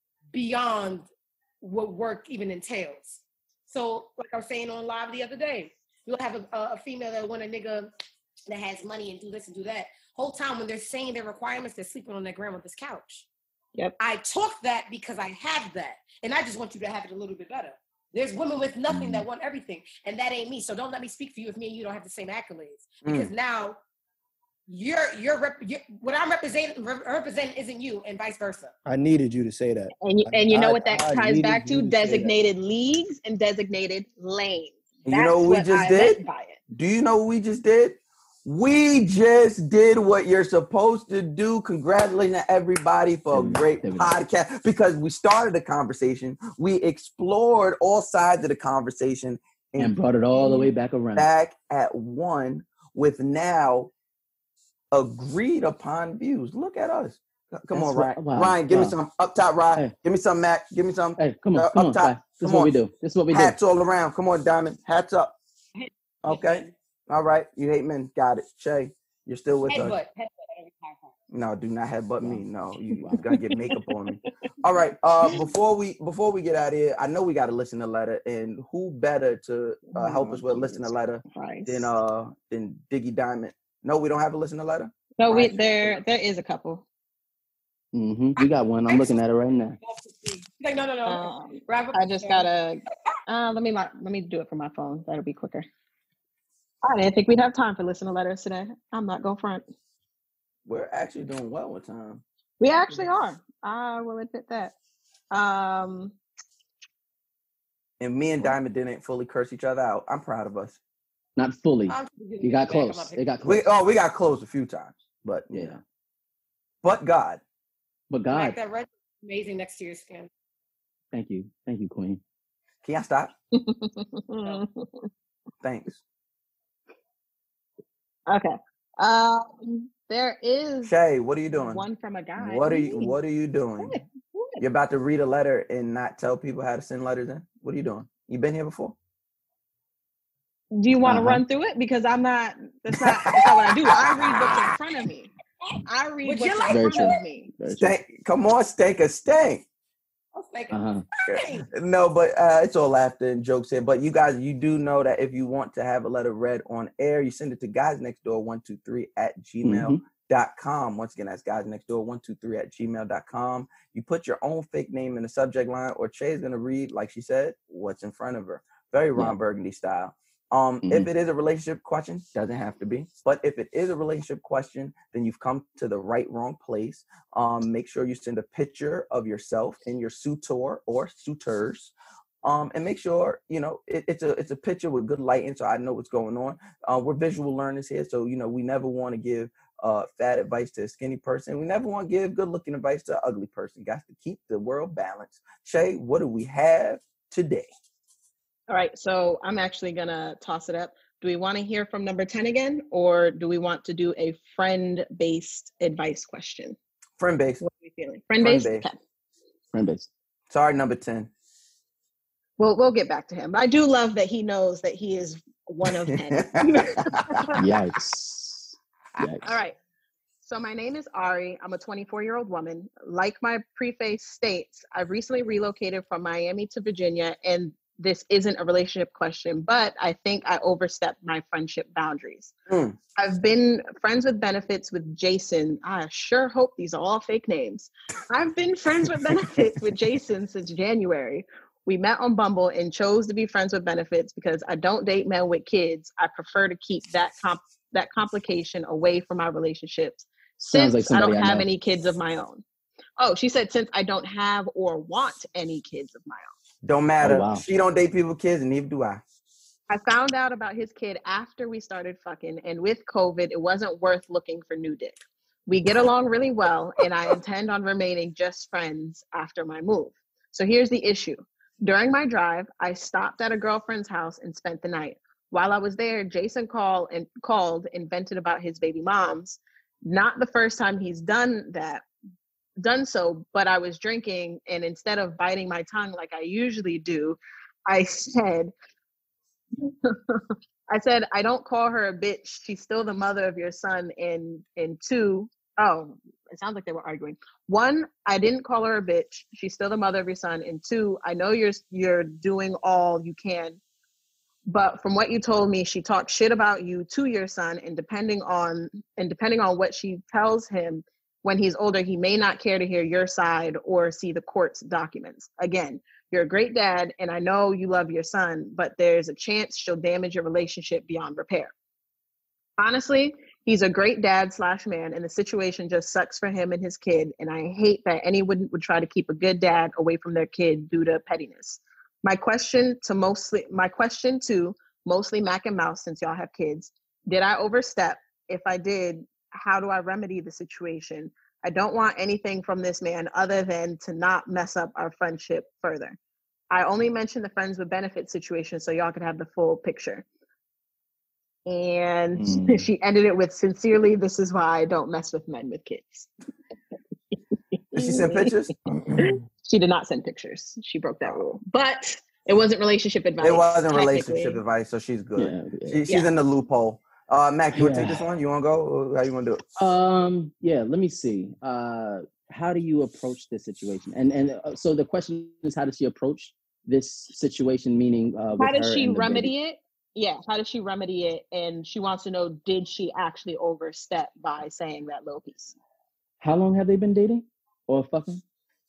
beyond what work even entails. So, like I was saying on live the other day, you'll have a, a female that want a nigga that has money and do this and do that. Whole time when they're saying their requirements, they're sleeping on their grandmother's couch. Yep. I talk that because I have that, and I just want you to have it a little bit better. There's women with nothing mm. that want everything, and that ain't me. So don't let me speak for you if me and you don't have the same accolades, because mm. now you're you're, rep, you're what I'm representing representing isn't you, and vice versa. I needed you to say that. And you, and you know I, what that I ties back to? to Designated leagues and designated lanes. That's you know what we what just I did? Do you know what we just did? We just did what you're supposed to do. Congratulations to everybody for a great podcast, because we started the conversation. We explored all sides of the conversation and, and brought it all the way back around. Back at one with now agreed upon views. Look at us. Come That's on, Ryan. Right. Wow. Ryan, give wow. me some up top, Ryan. Hey. Give me some, Mac. Give me some. Hey, come on, uh, come up on. top. This come is what on. we do. This is what we Hats do. all around. Come on, Diamond. Hats up. Okay. All right. You hate men. Got it. Shay, you're still with headbutt. us. Headbutt. No, do not headbutt me. No, you, you gotta get makeup on me. All right. Uh, before we before we get out of here, I know we gotta listen to letter, and who better to uh, help oh, us with listen to letter Christ. than uh than Diggy Diamond? No, we don't have a listen to letter. No, we right. there there is a couple. Mm-hmm. We got one. I'm looking at it right now. Like no, no, no. Um, I just gotta. Uh, let me let me do it from my phone. That'll be quicker. I didn't think we'd have time for listener letters today. I'm not going front. We're actually doing well with time. We actually are. I will admit that. Um, and me and Diamond didn't fully curse each other out. I'm proud of us. Not fully. You got close. It got close. We, oh, we got close a few times, but yeah. yeah. But God. But God. Like that red amazing next to your skin. Thank you. Thank you, Queen. Can I stop? Thanks. Okay. Um, there is Shay, what are you doing? One from a guy. What are you What are you doing? What? What? You're about to read a letter and not tell people how to send letters in? What are you doing? You been here before? Do you want to Uh-huh. run through it? Because I'm not. That's not, that's not what I do. I read what's in front of me. I read Would what's you in like front Very of true. me. Very true. Stank, come on, stank a stank. I'll Like, Uh-huh. fine. No, but uh, it's all laughter and jokes here. But you guys, you do know that if you want to have a letter read on air, you send it to guys next door one two three at gmail dot com. Once again, that's guys next door one two three at gmail dot com. You put your own fake name in the subject line, or Che's gonna read, like she said, what's in front of her. Very Ron Yeah. Burgundy style. Um, Mhm. If it is a relationship question, doesn't have to be. But if it is a relationship question, then you've come to the right wrong place. Um, make sure you send a picture of yourself and your suitor or suitors. Um, and make sure, you know, it, it's a it's a picture with good lighting, so I know what's going on. Uh, we're visual learners here, so you know we never want to give uh, fat advice to a skinny person. We never want to give good looking advice to an ugly person. Got to keep the world balanced. Shay, what do we have today? All right, so I'm actually gonna toss it up. Do we want to hear from number ten again, or do we want to do a friend-based advice question? Friend based. What are we feeling? Friend-based? Friend-based. Okay. Friend based. Sorry, number ten. We'll, we'll get back to him. I do love that he knows that he is one of ten. Yikes. Yikes. All right. So my name is Ari. I'm a twenty-four-year-old woman. Like my preface states, I've recently relocated from Miami to Virginia, and this isn't a relationship question, but I think I overstepped my friendship boundaries. Mm. I've been friends with benefits with Jason. I sure hope these are all fake names. I've been friends with benefits with Jason since January. We met on Bumble and chose to be friends with benefits because I don't date men with kids. I prefer to keep that comp- that complication away from my relationships Sounds since like I don't somebody I have know. any kids of my own. Oh, she said since I don't have or want any kids of my own. Don't matter. Oh, wow. She don't date people with kids, and neither do I. I found out about his kid after we started fucking, and with COVID, it wasn't worth looking for new dick. We get along really well, and I intend on remaining just friends after my move. So here's the issue. During my drive, I stopped at a girlfriend's house and spent the night. While I was there, Jason called and called and vented about his baby moms. Not the first time he's done that, done so, but I was drinking, and instead of biting my tongue like I usually do, I said, I said, I don't call her a bitch. She's still the mother of your son. And and two, oh, it sounds like they were arguing. One, I didn't call her a bitch. She's still the mother of your son. And two, I know you're you're doing all you can, but from what you told me, she talked shit about you to your son, and depending on and depending on what she tells him when he's older, he may not care to hear your side or see the court's documents. Again, you're a great dad, and I know you love your son, but there's a chance she'll damage your relationship beyond repair. Honestly, he's a great dad slash man, and the situation just sucks for him and his kid, and I hate that anyone would try to keep a good dad away from their kid due to pettiness. My question to mostly, my question to mostly Mac and Mouse, since y'all have kids, did I overstep? If I did, how do I remedy the situation? I don't want anything from this man other than to not mess up our friendship further. I only mentioned the friends with benefits situation so y'all could have the full picture. And Mm. she ended it with, sincerely, this is why I don't mess with men with kids. Did she send pictures? She did not send pictures. She broke that rule. But it wasn't relationship advice. It wasn't technically. relationship advice, so she's good. Yeah, yeah. She, she's Yeah. in the loophole. Uh, Mac, you want to Yeah. take this one? You want to go? Or how you want to do it? Um, yeah, let me see. Uh, how do you approach this situation? And and uh, so the question is, how does she approach this situation? Meaning, uh, with How does her she and the remedy baby? it? Yeah, how does she remedy it? And she wants to know, did she actually overstep by saying that little piece? How long have they been dating or fucking?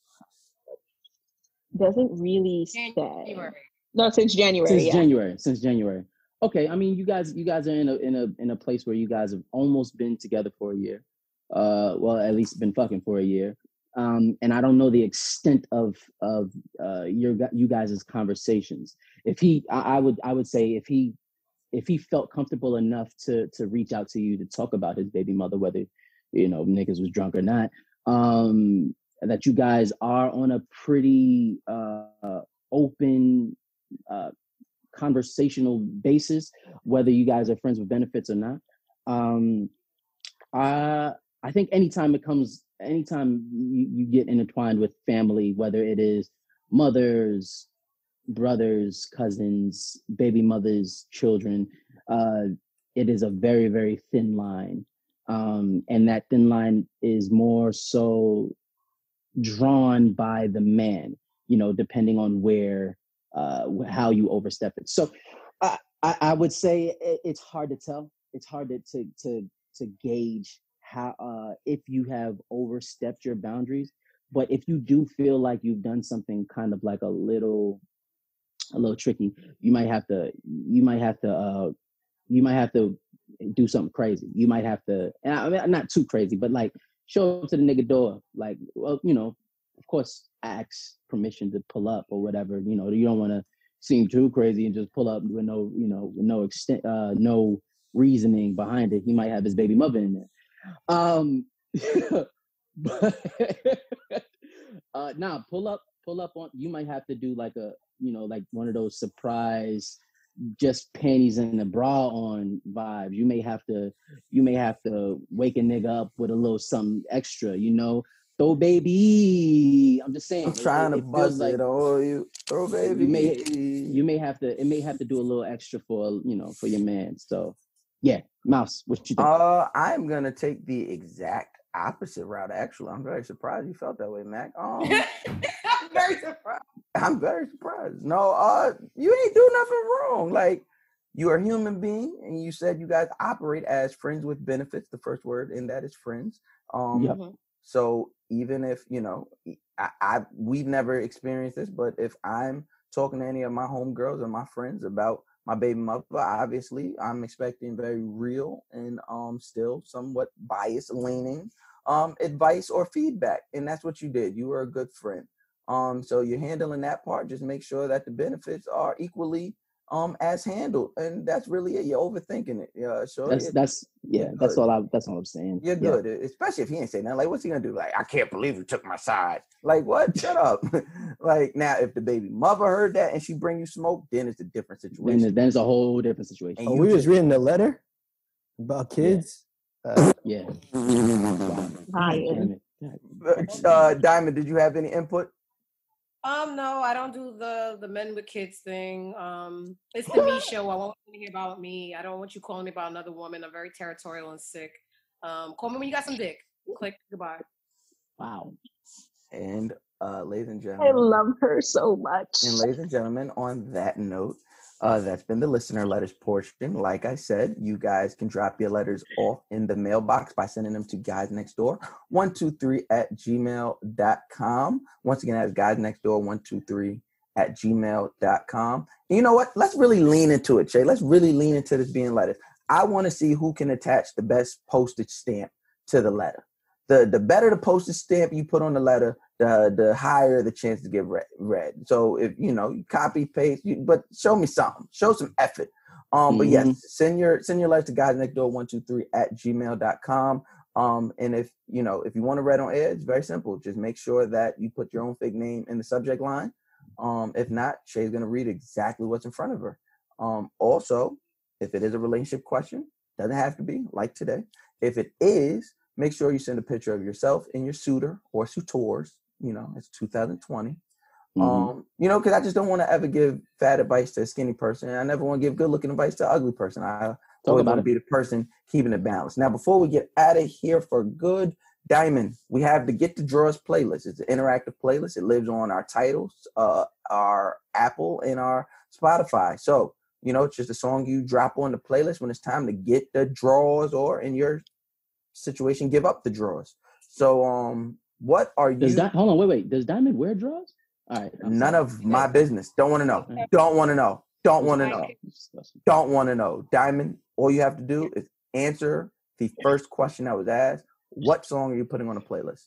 Doesn't really say. January. No, since January. Since yeah. January. Since January. Okay, I mean, you guys, you guys are in a in a in a place where you guys have almost been together for a year. Uh, well, at least been fucking for a year. Um, and I don't know the extent of of uh your you guys' conversations. If he, I, I would I would say if he if he felt comfortable enough to to reach out to you to talk about his baby mother, whether you know niggas was drunk or not, um, that you guys are on a pretty uh, open uh, conversational basis, whether you guys are friends with benefits or not. Um, I I think anytime it comes, anytime you, you get intertwined with family, whether it is mothers, brothers, cousins, baby mothers, children, uh, it is a very, very thin line. Um, and that thin line is more so drawn by the man. you know, depending on where, uh, how you overstep it. So I, I, I would say it, it's hard to tell. It's hard to, to, to, to gauge how, uh, if you have overstepped your boundaries. But if you do feel like you've done something kind of like a little, a little tricky, you might have to, you might have to, uh, you might have to do something crazy. You might have to, and I mean, not too crazy, but like show up to the nigga door. Like, well, you know, of course, ask permission to pull up or whatever. You know, you don't want to seem too crazy and just pull up with no, you know, with no extent, uh, no reasoning behind it. He might have his baby mother in there. Um, but uh, nah, pull up, pull up on. You might have to do like a, you know, like one of those surprise, just panties and a bra on vibes. You may have to, you may have to wake a nigga up with a little something extra, you know. Throw baby. I'm just saying. I'm trying it, to it buzz like, it oh you throw baby. You may, you may have to. It may have to do a little extra for, you know, for your man. So, yeah, Mouse, what you think? Uh, I'm gonna take the exact opposite route. Actually, I'm very surprised you felt that way, Mac. Um, I'm very surprised. I'm very surprised. No, uh, you ain't do nothing wrong. Like, you are a human being, and you said you guys operate as friends with benefits. The first word in that is friends. Um, Yep. so even if you know, I, I we've never experienced this, but if I'm talking to any of my homegirls or my friends about my baby mother, obviously I'm expecting very real and um still somewhat bias leaning um advice or feedback, and that's what you did. You were a good friend. Um, so you're handling that part. Just make sure that the benefits are equally um as handled, and that's really it. You're overthinking it. Yeah, so That's it, that's yeah. That's all I. That's all I'm saying. you're Yeah. good, especially if he ain't saying nothing. Like, what's he gonna do? Like, I can't believe you took my side. Like, what? Shut up. Like, now, if the baby mother heard that and she bring you smoke, then it's a different situation. Then, then it's a whole different situation. And Oh, you we was just- reading the letter about kids. Uh, Yeah. Ryan. Uh, Diamond, did you have any input? Um, no, I don't do the the men with kids thing. Um, it's the me show. I want you to hear about me. I don't want you calling me about another woman. I'm very territorial and sick. Um, call me when you got some dick. Click. Goodbye. Wow. And uh, ladies and I gentlemen, love her so much. and ladies and gentlemen, on that note, uh, that's been the listener letters portion. Like I said, you guys can drop your letters off in the mailbox by sending them to guys next door one two three at gmail dot com. Once again, that's guys next door one two three at gmail dot com. And you know what? Let's really lean into it, Shay. Let's really lean into this being letters. I want to see who can attach the best postage stamp to the letter. The the better the postage stamp you put on the letter, the the higher the chance to get read. read. So if you know, you copy paste, you, but show me something, show some effort. Um, but Mhm. yes, send your send your letters to guys next door one two three at gmail dot com. Um, and if you know if you want to read on air, it's very simple. Just make sure that you put your own fake name in the subject line. Um, if not, Shay's gonna read exactly what's in front of her. Um, also, if it is a relationship question, doesn't have to be like today. If it is, make sure you send a picture of yourself and your suitor or suitors. You know, it's two thousand twenty. Mhm. Um, you know, because I just don't want to ever give fat advice to a skinny person, and I never want to give good-looking advice to an ugly person. I always about want to it. be the person keeping it balanced. Now, before we get out of here for good, Diamond, we have the Get the Drawers playlist. It's an interactive playlist. It lives on our titles, uh, our Apple, and our Spotify. So, you know, it's just a song you drop on the playlist when it's time to get the drawers, or in your situation, give up the drawers. So, um, what are Does you? that? Hold on. Wait. Wait. Does Diamond wear drawers? All right. I'm None sorry. of my business. Don't want to know. Don't want to know. Don't want to know. Don't want to know. Diamond, all you have to do is answer the first question that was asked. What song are you putting on a playlist?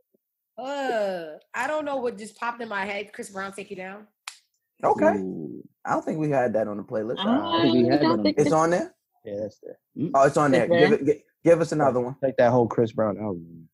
Uh, I don't know what just popped in my head. Chris Brown, Take You Down. Okay. Ooh. I don't think we had that on the playlist. I think we had that on the It's on there? yeah, that's there. Oh, it's on there. It's Give there? it. Give, give us another one. Like that whole Chris Brown album.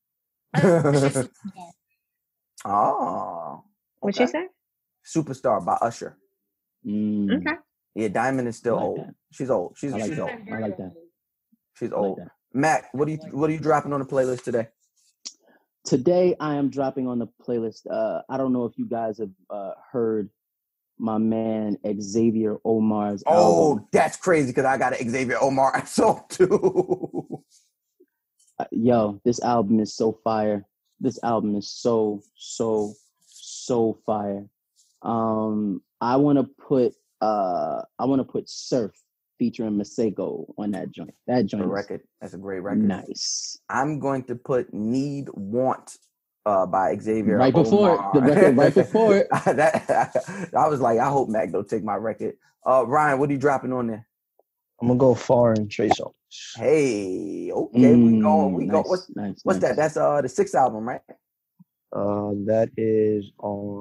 Oh. What'd okay. she say? Superstar by Usher. Mm, Okay. Yeah, Diamond is still I like old. that. She's old. She's I like she's that. old. I like that. She's I like old. that. Mac, what are you what are you dropping on the playlist today? Today, I am dropping on the playlist. Uh, I don't know if you guys have uh, heard my man Xavier Omar's Oh, album. that's crazy because I got an Xavier Omar song too. Uh, yo, this album is so fire. This album is so, so, so fire. Um, I want to put uh, I want to put Surf featuring Masego on that joint. That joint, a record. That's a great record. Nice. I'm going to put Need Want uh, by Xavier. Right before Omar. it. The record right before it. that, I was like, I hope Mac don't take my record. Uh, Ryan, what are you dropping on there? I'm gonna go Foreign Trey Songz. Hey, okay, Mm, we go. We nice, go. What's, nice, what's nice. that? That's uh the sixth album, right? Uh, that is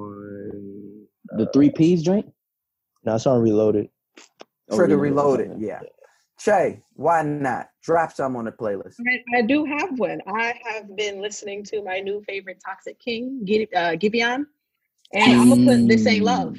on The Three P's joint? No, it's on Reloaded. Oh, Trigger Reloaded, Reloaded. Yeah. Che, why not drop some on the playlist? I, I do have one. I have been listening to my new favorite Toxic King, Gi- uh, Giveon, and I'm gonna put This Ain't Love.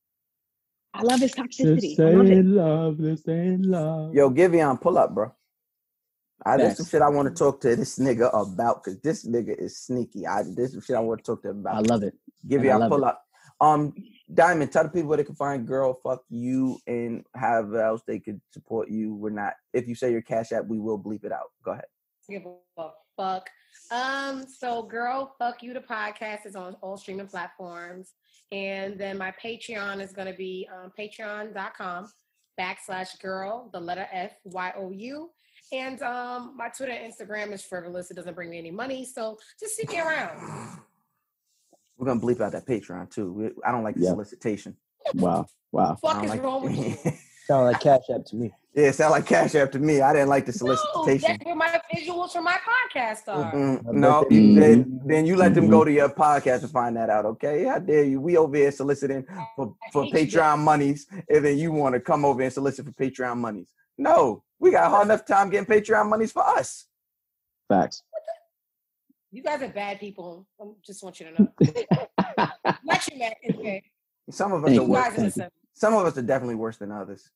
I love his toxicity. I love it. love, this ain't love. Yo, Giveon, pull up, bro. I, there's some Facts. shit I want to talk to this nigga about because this nigga is sneaky. I there's some shit I want to talk to him about. I love it. Give And I you a love pull it. up. Um, Diamond, tell the people where they can find Girl Fuck You and how else they could support you. We're not. If you say your Cash App, we will bleep it out. Go ahead. Give a fuck. Um, so Girl Fuck You, the podcast is on all streaming platforms. And then my Patreon is going to be um, patreon.com backslash girl, the letter F, Y O U. And um, my Twitter and Instagram is frivolous. It doesn't bring me any money. So just see me around. We're going to bleep out that Patreon, too. We, I don't like the Yeah. solicitation. Wow. Wow. Fuck I don't is like- wrong with you? Sound like Cash App to me. Yeah, it sound like Cash App to me. I didn't like the No, solicitation. that's where my visuals for my podcast are. Mm, I no, bet they- you, then, then you let them Mhm. go to your podcast and find that out, okay? How dare you? We over here soliciting for, for I hate you. Patreon monies, and then you want to come over and solicit for Patreon monies. No, we got hard enough time getting Patreon monies for us. Facts. You guys are bad people. I just want you to know. Not you, Matt. It's okay. Some of us Thank are you. You worse. guys are Thank listen. Some of us are definitely worse than others.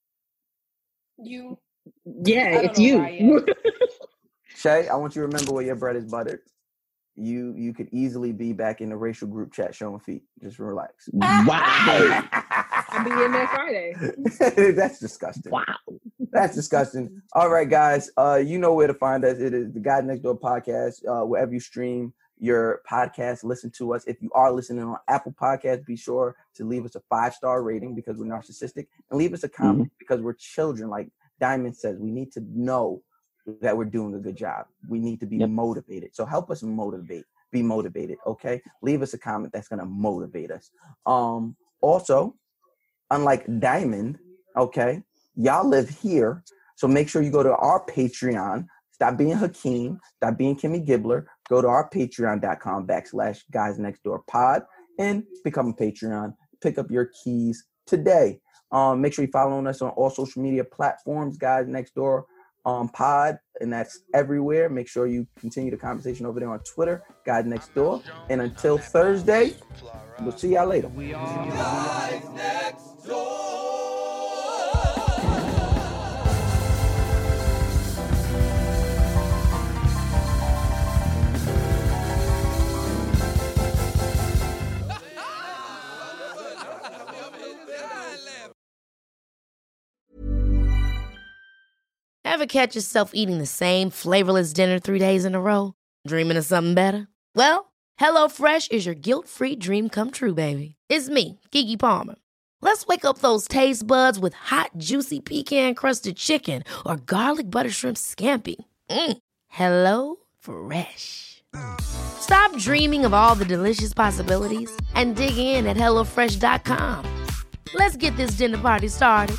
You. Yeah, I don't it's know you. Ryan. Shay, I want you to remember where your bread is buttered. You you could easily be back in the racial group chat showing feet. Just relax. Wow. I'll be in there Friday. That's disgusting. Wow. That's disgusting. All right, guys. Uh, you know where to find us. It is the Guys Next Door podcast. Uh, wherever you stream your podcast, listen to us. If you are listening on Apple Podcasts, be sure to leave us a five-star rating because we're narcissistic, and leave us a comment because we're children. Like Diamond says, we need to know that we're doing a good job. We need to be Yep. motivated. So help us motivate. Be motivated. Okay. Leave us a comment that's gonna motivate us. Um. Also, unlike Diamond, okay, y'all live here, so make sure you go to our Patreon. Stop being Hakeem. Stop being Kimmy Gibbler. Go to our patreon.com backslash Guys Next Door Pod and become a Patreon. Pick up your keys today. Um, make sure you follow us on all social media platforms, Guys Next Door um, Pod, and that's everywhere. Make sure you continue the conversation over there on Twitter, Guys Next Door. And until Thursday, we'll see y'all later. Guys Next Door. Ever catch yourself eating the same flavorless dinner three days in a row? Dreaming of something better? Well, HelloFresh is your guilt-free dream come true, baby. It's me, Keke Palmer. Let's wake up those taste buds with hot, juicy pecan-crusted chicken or garlic butter shrimp scampi. Mm. Hello Fresh. Stop dreaming of all the delicious possibilities and dig in at hello fresh dot com. Let's get this dinner party started.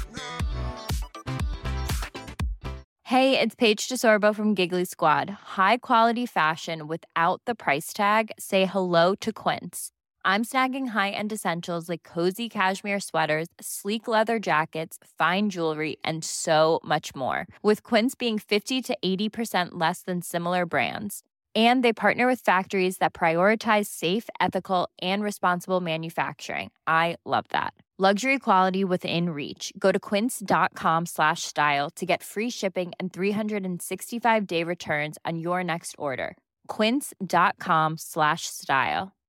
Hey, it's Paige DeSorbo from Giggly Squad. High quality fashion without the price tag. Say hello to Quince. I'm snagging high-end essentials like cozy cashmere sweaters, sleek leather jackets, fine jewelry, and so much more. With Quince being fifty to eighty percent less than similar brands. And they partner with factories that prioritize safe, ethical, and responsible manufacturing. I love that. Luxury quality within reach. Go to quince.com slash style to get free shipping and three sixty-five day returns on your next order. Quince.com slash style.